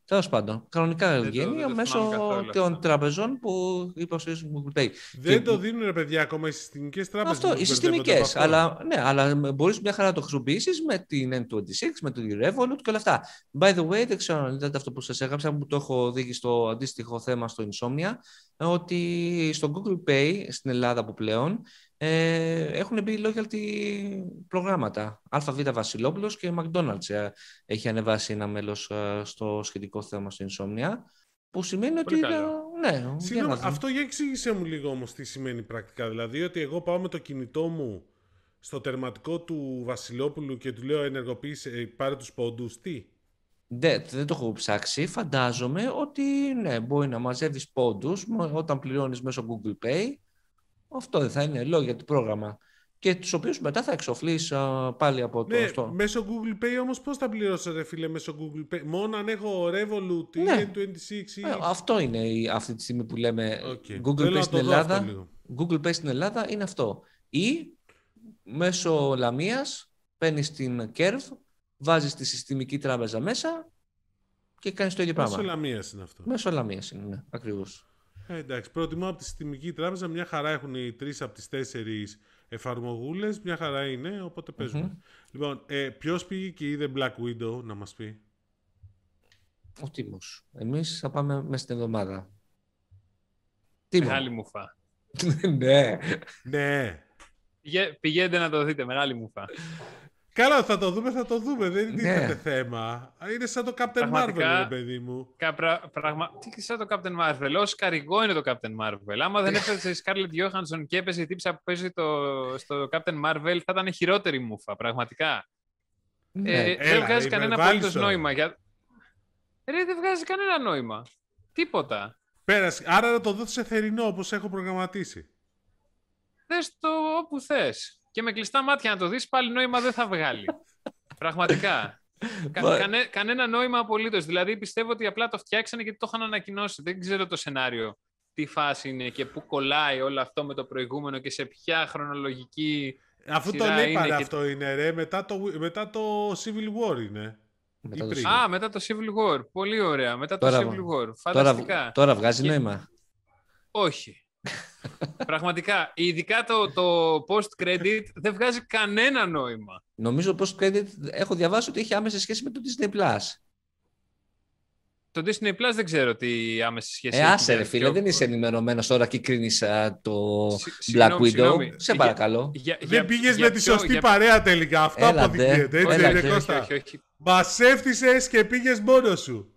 Τέλος πάντων, κανονικά Δεν βγαίνει μέσω θυμάμαι καθόλου των αυτό. τραπεζών που υποστηρίζουν Google Pay. Δεν το δίνουν, ρε παιδιά, ακόμα οι συστημικές τράπεζες. Αυτό, που οι μπερδεύονται από συστημικές. αυτό. Αλλά μπορείς μια χαρά να το χρησιμοποιήσεις με την N26, με το Revolut και όλα αυτά. By the way, δεν ξέρω αν είδατε αυτό που σας έγραψα, που το έχω δει στο αντίστοιχο θέμα στο Insomnia, ότι στο Google Pay στην Ελλάδα που πλέον έχουν μπει loyalty προγράμματα. ΑΒ Βασιλόπουλος και McDonald's έχει ανεβάσει ένα μέλος στο σχετικό θέμα στο Insomnia, που σημαίνει Πολύ ότι... καλό. Ναι, Συγγνώμη, αυτό για εξήγησέ μου λίγο όμως τι σημαίνει πρακτικά. Δηλαδή ότι εγώ πάω με το κινητό μου στο τερματικό του Βασιλόπουλου και του λέω ενεργοποίησε, πάρε τους πόντους, τι. Δεν το έχω ψάξει. Φαντάζομαι ότι ναι, μπορεί να μαζεύεις πόντους όταν πληρώνεις μέσω Google Pay. Αυτό δεν θα είναι λόγια του πρόγραμμα. Και τους οποίους μετά θα εξοφλείς πάλι από το... Ναι, μέσω Google Pay όμως πώς θα πληρώσω, ρε φίλε, μέσω Google Pay. Μόνο αν έχω Revolut ή Ναι. N26 ή... Αυτό είναι αυτή τη στιγμή που λέμε Google Θέλω Pay να στην το δω αυτό Ελλάδα. λίγο. Google Pay στην Ελλάδα είναι αυτό. Ή μέσω Λαμίας παίρνεις την Curve, βάζεις τη συστημική τράπεζα μέσα και κάνεις το ίδιο πράγμα. Μέσω Λαμίας είναι αυτό. Μέσω Λαμίας είναι, ναι, ακριβώς. Εντάξει, προτιμώ από τη συστημική τράπεζα, μια χαρά έχουν οι 3 από τις 4 εφαρμογούλες, μια χαρά είναι, οπότε παίζουμε. Λοιπόν, ποιος πήγε και είδε Black Widow, να μας πει. Ο Τίμος. Εμείς θα πάμε μέσα στην εβδομάδα. Μεγάλη μουφά. Ναι. Ναι. Πηγαίνετε να το δείτε, μεγάλη μουφά. Καλά, θα το δούμε, δεν Ναι. τίθεται θέμα. Είναι σαν το Captain Marvel, ρε παιδί μου. Τι σαν το Captain Marvel, ως καρηγό είναι το Captain Marvel. Άμα δεν έπαιζε η Scarlett Johansson και έπαιζε η τύψα που παίζει στο Captain Marvel, θα ήταν χειρότερη μουφα, πραγματικά. Δεν βγάζει κανένα απολύτως νόημα. Δεν βγάζει κανένα νόημα. Τίποτα. Πέρασε. Άρα να το δω σε θερινό, όπως έχω προγραμματίσει. Δες το όπου θες. Και με κλειστά μάτια να το δεις, πάλι νόημα δεν θα βγάλει. Πραγματικά. Κανένα νόημα απολύτως. Δηλαδή πιστεύω ότι απλά το φτιάξανε γιατί το είχαν ανακοινώσει. Δεν ξέρω το σενάριο. Τι φάση είναι και πού κολλάει όλο αυτό με το προηγούμενο και σε ποια χρονολογική. Αφού το λέει πάρα αυτό είναι, ρε. Μετά το Civil War είναι. Μετά το Civil War. Πολύ ωραία. Μετά το Civil War. Φανταστικά. Τώρα βγάζει νόημα. Όχι. Πραγματικά, ειδικά το post-credit δεν βγάζει κανένα νόημα. Νομίζω post-credit έχω διαβάσει ότι έχει άμεση σχέση με το Disney+. Το Disney Plus δεν ξέρω τι άμεση σχέση έχει. Άσε ρε φίλε, δεν είσαι ενημερωμένος τώρα και κρίνεις το Black Widow. Συγγνώμη. Σε παρακαλώ. Δεν πήγες με τη σωστή παρέα τελικά. Αυτό αποδεικνύεται. Έτσι είναι, Κώστα. Μας έφτυσες και πήγες μόνος σου.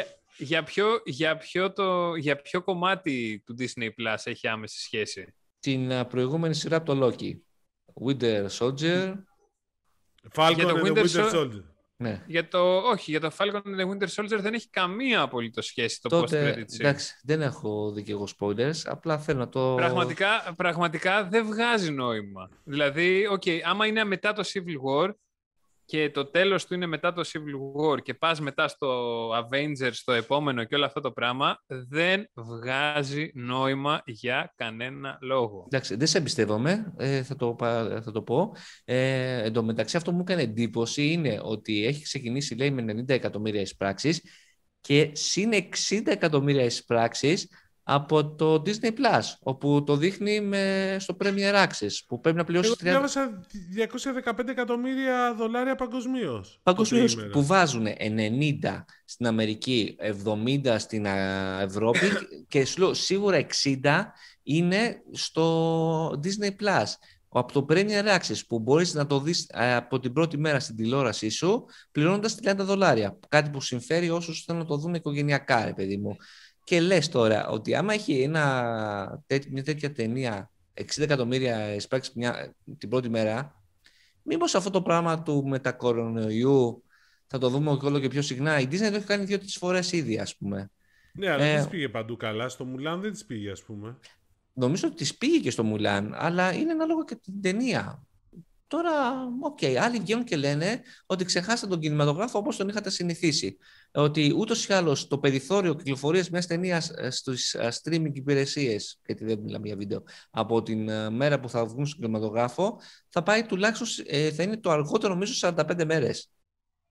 Για ποιο κομμάτι του Disney Plus έχει άμεση σχέση? Την προηγούμενη σειρά από το Loki. Winter Soldier. Falcon and the Winter Soldier. Ναι. Για το Falcon and the Winter Soldier δεν έχει καμία απολύτως σχέση το post-credit scene. Εντάξει, δεν έχω δει και εγώ spoilers, απλά θέλω να το... Πραγματικά δεν βγάζει νόημα. Δηλαδή, άμα είναι μετά το Civil War και το τέλος του είναι μετά το Civil War και πας μετά στο Avengers, το επόμενο και όλο αυτό το πράγμα, δεν βγάζει νόημα για κανένα λόγο. Εντάξει, δεν σε εμπιστεύομαι, θα το πω. Εν τω μεταξύ αυτό που μου έκανε εντύπωση είναι ότι έχει ξεκινήσει, λέει, με 90 εκατομμύρια εισπράξεις και συν 60 εκατομμύρια εισπράξεις από το Disney Plus, όπου το δείχνει στο Premier Access, που πρέπει να πληρώσει... Εγώ διάβασα $215 εκατομμύρια παγκοσμίως. Παγκοσμίως που βάζουν 90 στην Αμερική, 70 στην Ευρώπη και σίγουρα 60 είναι στο Disney Plus. Από το Premier Access που μπορείς να το δεις από την πρώτη μέρα στην τηλεόρασή σου, πληρώνοντας $30. Κάτι που συμφέρει όσους θέλουν να το δουν οικογενειακά, ρε παιδί μου. Και λες τώρα ότι άμα έχει μια τέτοια ταινία 60 εκατομμύρια εισπράξεις την πρώτη μέρα, μήπως αυτό το πράγμα του μετακορονοϊού θα το δούμε όλο και πιο συχνά? Η Disney το έχει κάνει 2-3 φορές ήδη, ας πούμε. Ναι, αλλά δεν της πήγε παντού καλά. Στο Μουλάν δεν της πήγε, ας πούμε. Νομίζω ότι της πήγε και στο Μουλάν, αλλά είναι ανάλογα και την ταινία. Τώρα, άλλοι βγαίνουν και λένε ότι ξεχάσατε τον κινηματογράφο όπως τον είχατε συνηθίσει. Ότι ούτως ή άλλως το περιθώριο κυκλοφορίας μιας ταινίας στις streaming υπηρεσίες, γιατί δεν μιλάμε για βίντεο, από την μέρα που θα βγουν στον κινηματογράφο, θα πάει τουλάχιστον, θα είναι το αργότερο νομίζω 45 μέρες.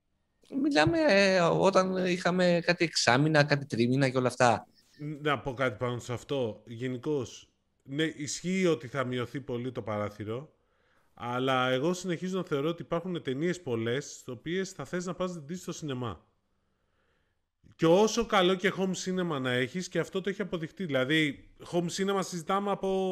Μιλάμε όταν είχαμε κάτι εξάμηνα, κάτι τρίμηνα και όλα αυτά. Να πω κάτι πάνω σε αυτό. Γενικώς, ναι, ισχύει ότι θα μειωθεί πολύ το παράθυρο, αλλά εγώ συνεχίζω να θεωρώ ότι υπάρχουν ταινίες πολλές, τις οποίες θα θες να πας να δεις στο σινεμά. Και όσο καλό και home cinema να έχεις, και αυτό το έχει αποδειχτεί. Δηλαδή, home cinema συζητάμε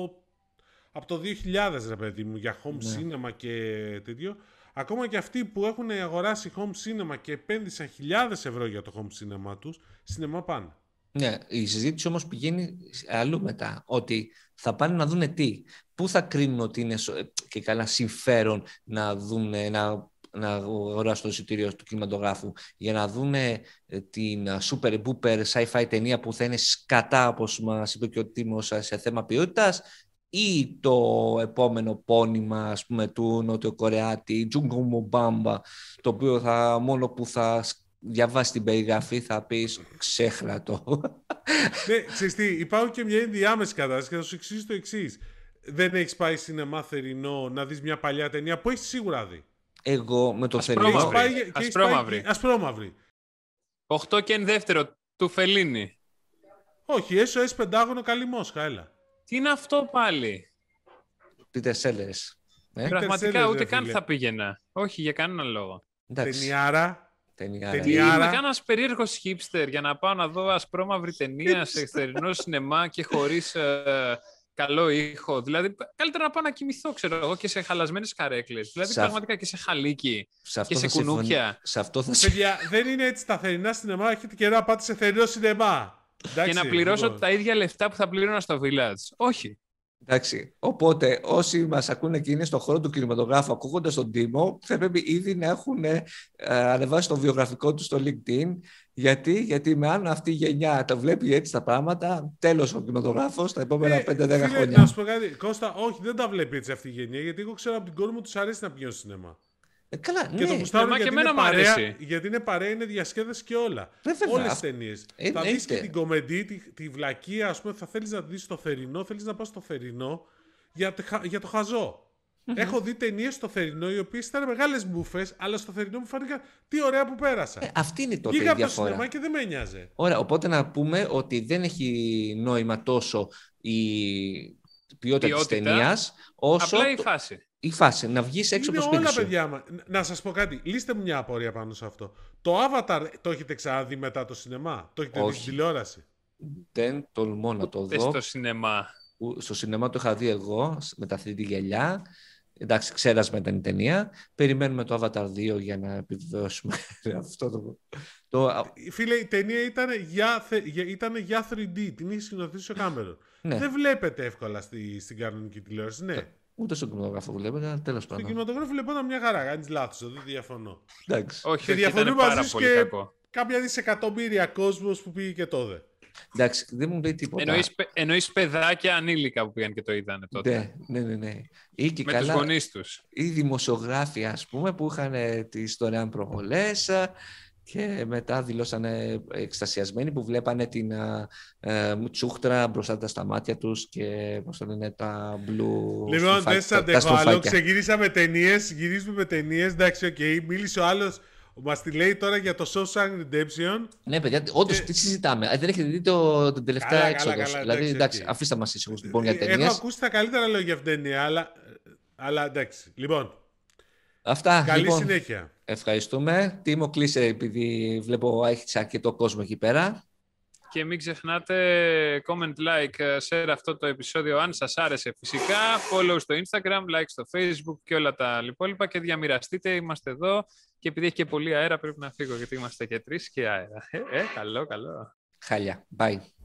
από το 2000, ρε παιδί μου, για home cinema και τέτοιο. Ακόμα και αυτοί που έχουν αγοράσει home cinema και επένδυσαν χιλιάδες ευρώ για το home cinema τους, σινεμά πάνε. Ναι, η συζήτηση όμως πηγαίνει αλλού μετά, ότι θα πάνε να δούνε τι. Πού θα κρίνουν ότι είναι και καλά συμφέρον να δούνε, να αγοράσουν το εισιτήριο του κινηματογράφου για να δούνε την super booper sci-fi ταινία που θα είναι σκατά, όπως μας είπε και ο Τίμος, σε θέμα ποιότητας, ή το επόμενο πόνημα, ας πούμε, του Νοτιοκορεάτη, Jungle Mobamba, το οποίο μόνο που θα διαβάσει την περιγραφή θα πεις ξέχνα το. Ναι, ξέρεις τι, υπάρχουν και μια ενδιάμεση κατάσταση και θα σου εξηγήσω το εξής. Δεν έχεις πάει σινεμά θερινό να δεις μια παλιά ταινία που έχεις σίγουρα δει? Εγώ με το θερινό. Ασπρόμαυρη. 8 και 9 του Φελίνι. Όχι, SOS Πεντάγωνο, καλή Μόσχα, έλα. Τι είναι αυτό πάλι? Peter Sellers. Πραγματικά ούτε καν θα πήγαινα. Όχι, για κανέναν λόγο. Ταινιάρα. Είμαι κανένας περίεργος hipster για να πάω να δω ασπρόμαυρη ταινία σε θερινό σινεμά και χωρίς καλό ήχο. Δηλαδή, καλύτερα να πάω να κοιμηθώ, ξέρω εγώ, και σε χαλασμένες καρέκλες. Δηλαδή, πραγματικά και σε χαλίκι και σε κουνούπια. Παιδιά, δεν είναι έτσι τα θερινά σινεμά. Έχετε καιρό να πάτε σε θερινό σινεμά. Και να πληρώσω τα ίδια λεφτά που θα πλήρωνα στο Village. Όχι. Εντάξει. Οπότε, όσοι μας ακούνε και είναι στον χώρο του κινηματογράφου, ακούγοντας τον Τίμο, θα πρέπει ήδη να έχουν ανεβάσει το βιογραφικό του στο LinkedIn. Γιατί με αν αυτή η γενιά τα βλέπει έτσι τα πράγματα, τέλος ο κινηματογράφος τα επόμενα 5-10 χρόνια. Να σου πω κάτι, Κώστα, όχι, δεν τα βλέπει έτσι αυτή η γενιά, γιατί εγώ ξέρω από την κόρη μου τους αρέσει να πηγαίνουν στο σινεμά. Καλά, και ναι. το γουστάρουν γιατί είναι παρέα, γιατί είναι παρέα, είναι διασκέδαση και όλα. Όλες τις ταινίες. Θα δεις και την κομεντή, τη βλακεία, ας πούμε, θα θέλεις να δεις το θερινό, θέλεις να πας στο θερινό για το χαζό. Έχω δει ταινίες στο θερινό, οι οποίες ήταν μεγάλες μπουφές, αλλά στο θερινό μου φάνηκαν τι ωραία που πέρασα. Αυτή είναι τότε η διαφορά. διαφορά. Πήγα από το σινεμά και δεν με νοιάζε. Ωραία, οπότε να πούμε ότι δεν έχει νόημα τόσο η ποιότητα της ταινίας, όσο απλά η φάση. Η φάση, να βγεις έξω από το σπίτι όλα, σου. παιδιά, να σας πω κάτι. Λύστε μου μια απορία πάνω σε αυτό. Το Avatar το έχετε ξαναδεί μετά το σινεμά? Το έχετε δει στην τηλεόραση? Δεν τολμώ να το δω. Στο σινεμά. Στο σινεμά το είχα δει εγώ με τα 3D γυαλιά. Εντάξει, ξέρασμα ήταν η ταινία. Περιμένουμε το Avatar 2 για να επιβεβαιώσουμε αυτό το... Φίλε, η ταινία ήταν για 3D. Την είχε σκηνοθετήσει ο Κάμερον. Ναι. Δεν βλέπετε εύκολα στην κανονική τηλεόραση, ναι. Ούτε στον κινηματογράφο βλέπετε, αλλά τέλος πάντων. Στον κινηματογράφο βλέπονταν μια χαρά. Κάνεις λάθος, δεν διαφωνώ. Εντάξει. Όχι, ήταν πάρα πολύ κακό. Κάποια δισεκατομμύρια κόσμος που πήγε και τότε. Εντάξει, δεν μου λέει τίποτα. Εννοείς παιδάκια ανήλικα που πήγαν και το είδανε τότε. Ναι. Ή και με καλά, τους γονείς τους. Ή δημοσιογράφοι, ας πούμε, που είχαν τις δωρεάν προβολές και μετά δηλώσανε εκστασιασμένοι που βλέπανε την τσούχτρα μπροστά στα μάτια τους και πώς το λένε, τα μπλου. Λοιπόν, δεν σας αντέχω άλλο. Ξεκινήσαμε ταινίες, γυρίζουμε με ταινίες. Εντάξει, μίλησε ο άλλος. Μας τη λέει τώρα για το Shawshank Redemption. Ναι, παιδιά, όντως τι συζητάμε. Δεν έχετε δει την τελευταία έξοδος. Δηλαδή, εντάξει, αφήστε μας ήσυχους λοιπόν για ταινίες. Έχω ακούσει τα καλύτερα λόγια για αυτήν την ταινία, αλλά εντάξει. Λοιπόν, αυτά. Καλή συνέχεια. Ευχαριστούμε. Τίμο, κλείσε, επειδή βλέπω έχεις αρκετό κόσμο εκεί πέρα. Και μην ξεχνάτε comment, like, share αυτό το επεισόδιο αν σας άρεσε φυσικά. Follow στο Instagram, like στο Facebook και όλα τα υπόλοιπα και διαμοιραστείτε. Είμαστε εδώ και επειδή έχει και πολύ αέρα πρέπει να φύγω γιατί είμαστε και 3 και αέρα. Καλό. Χάλια. Bye.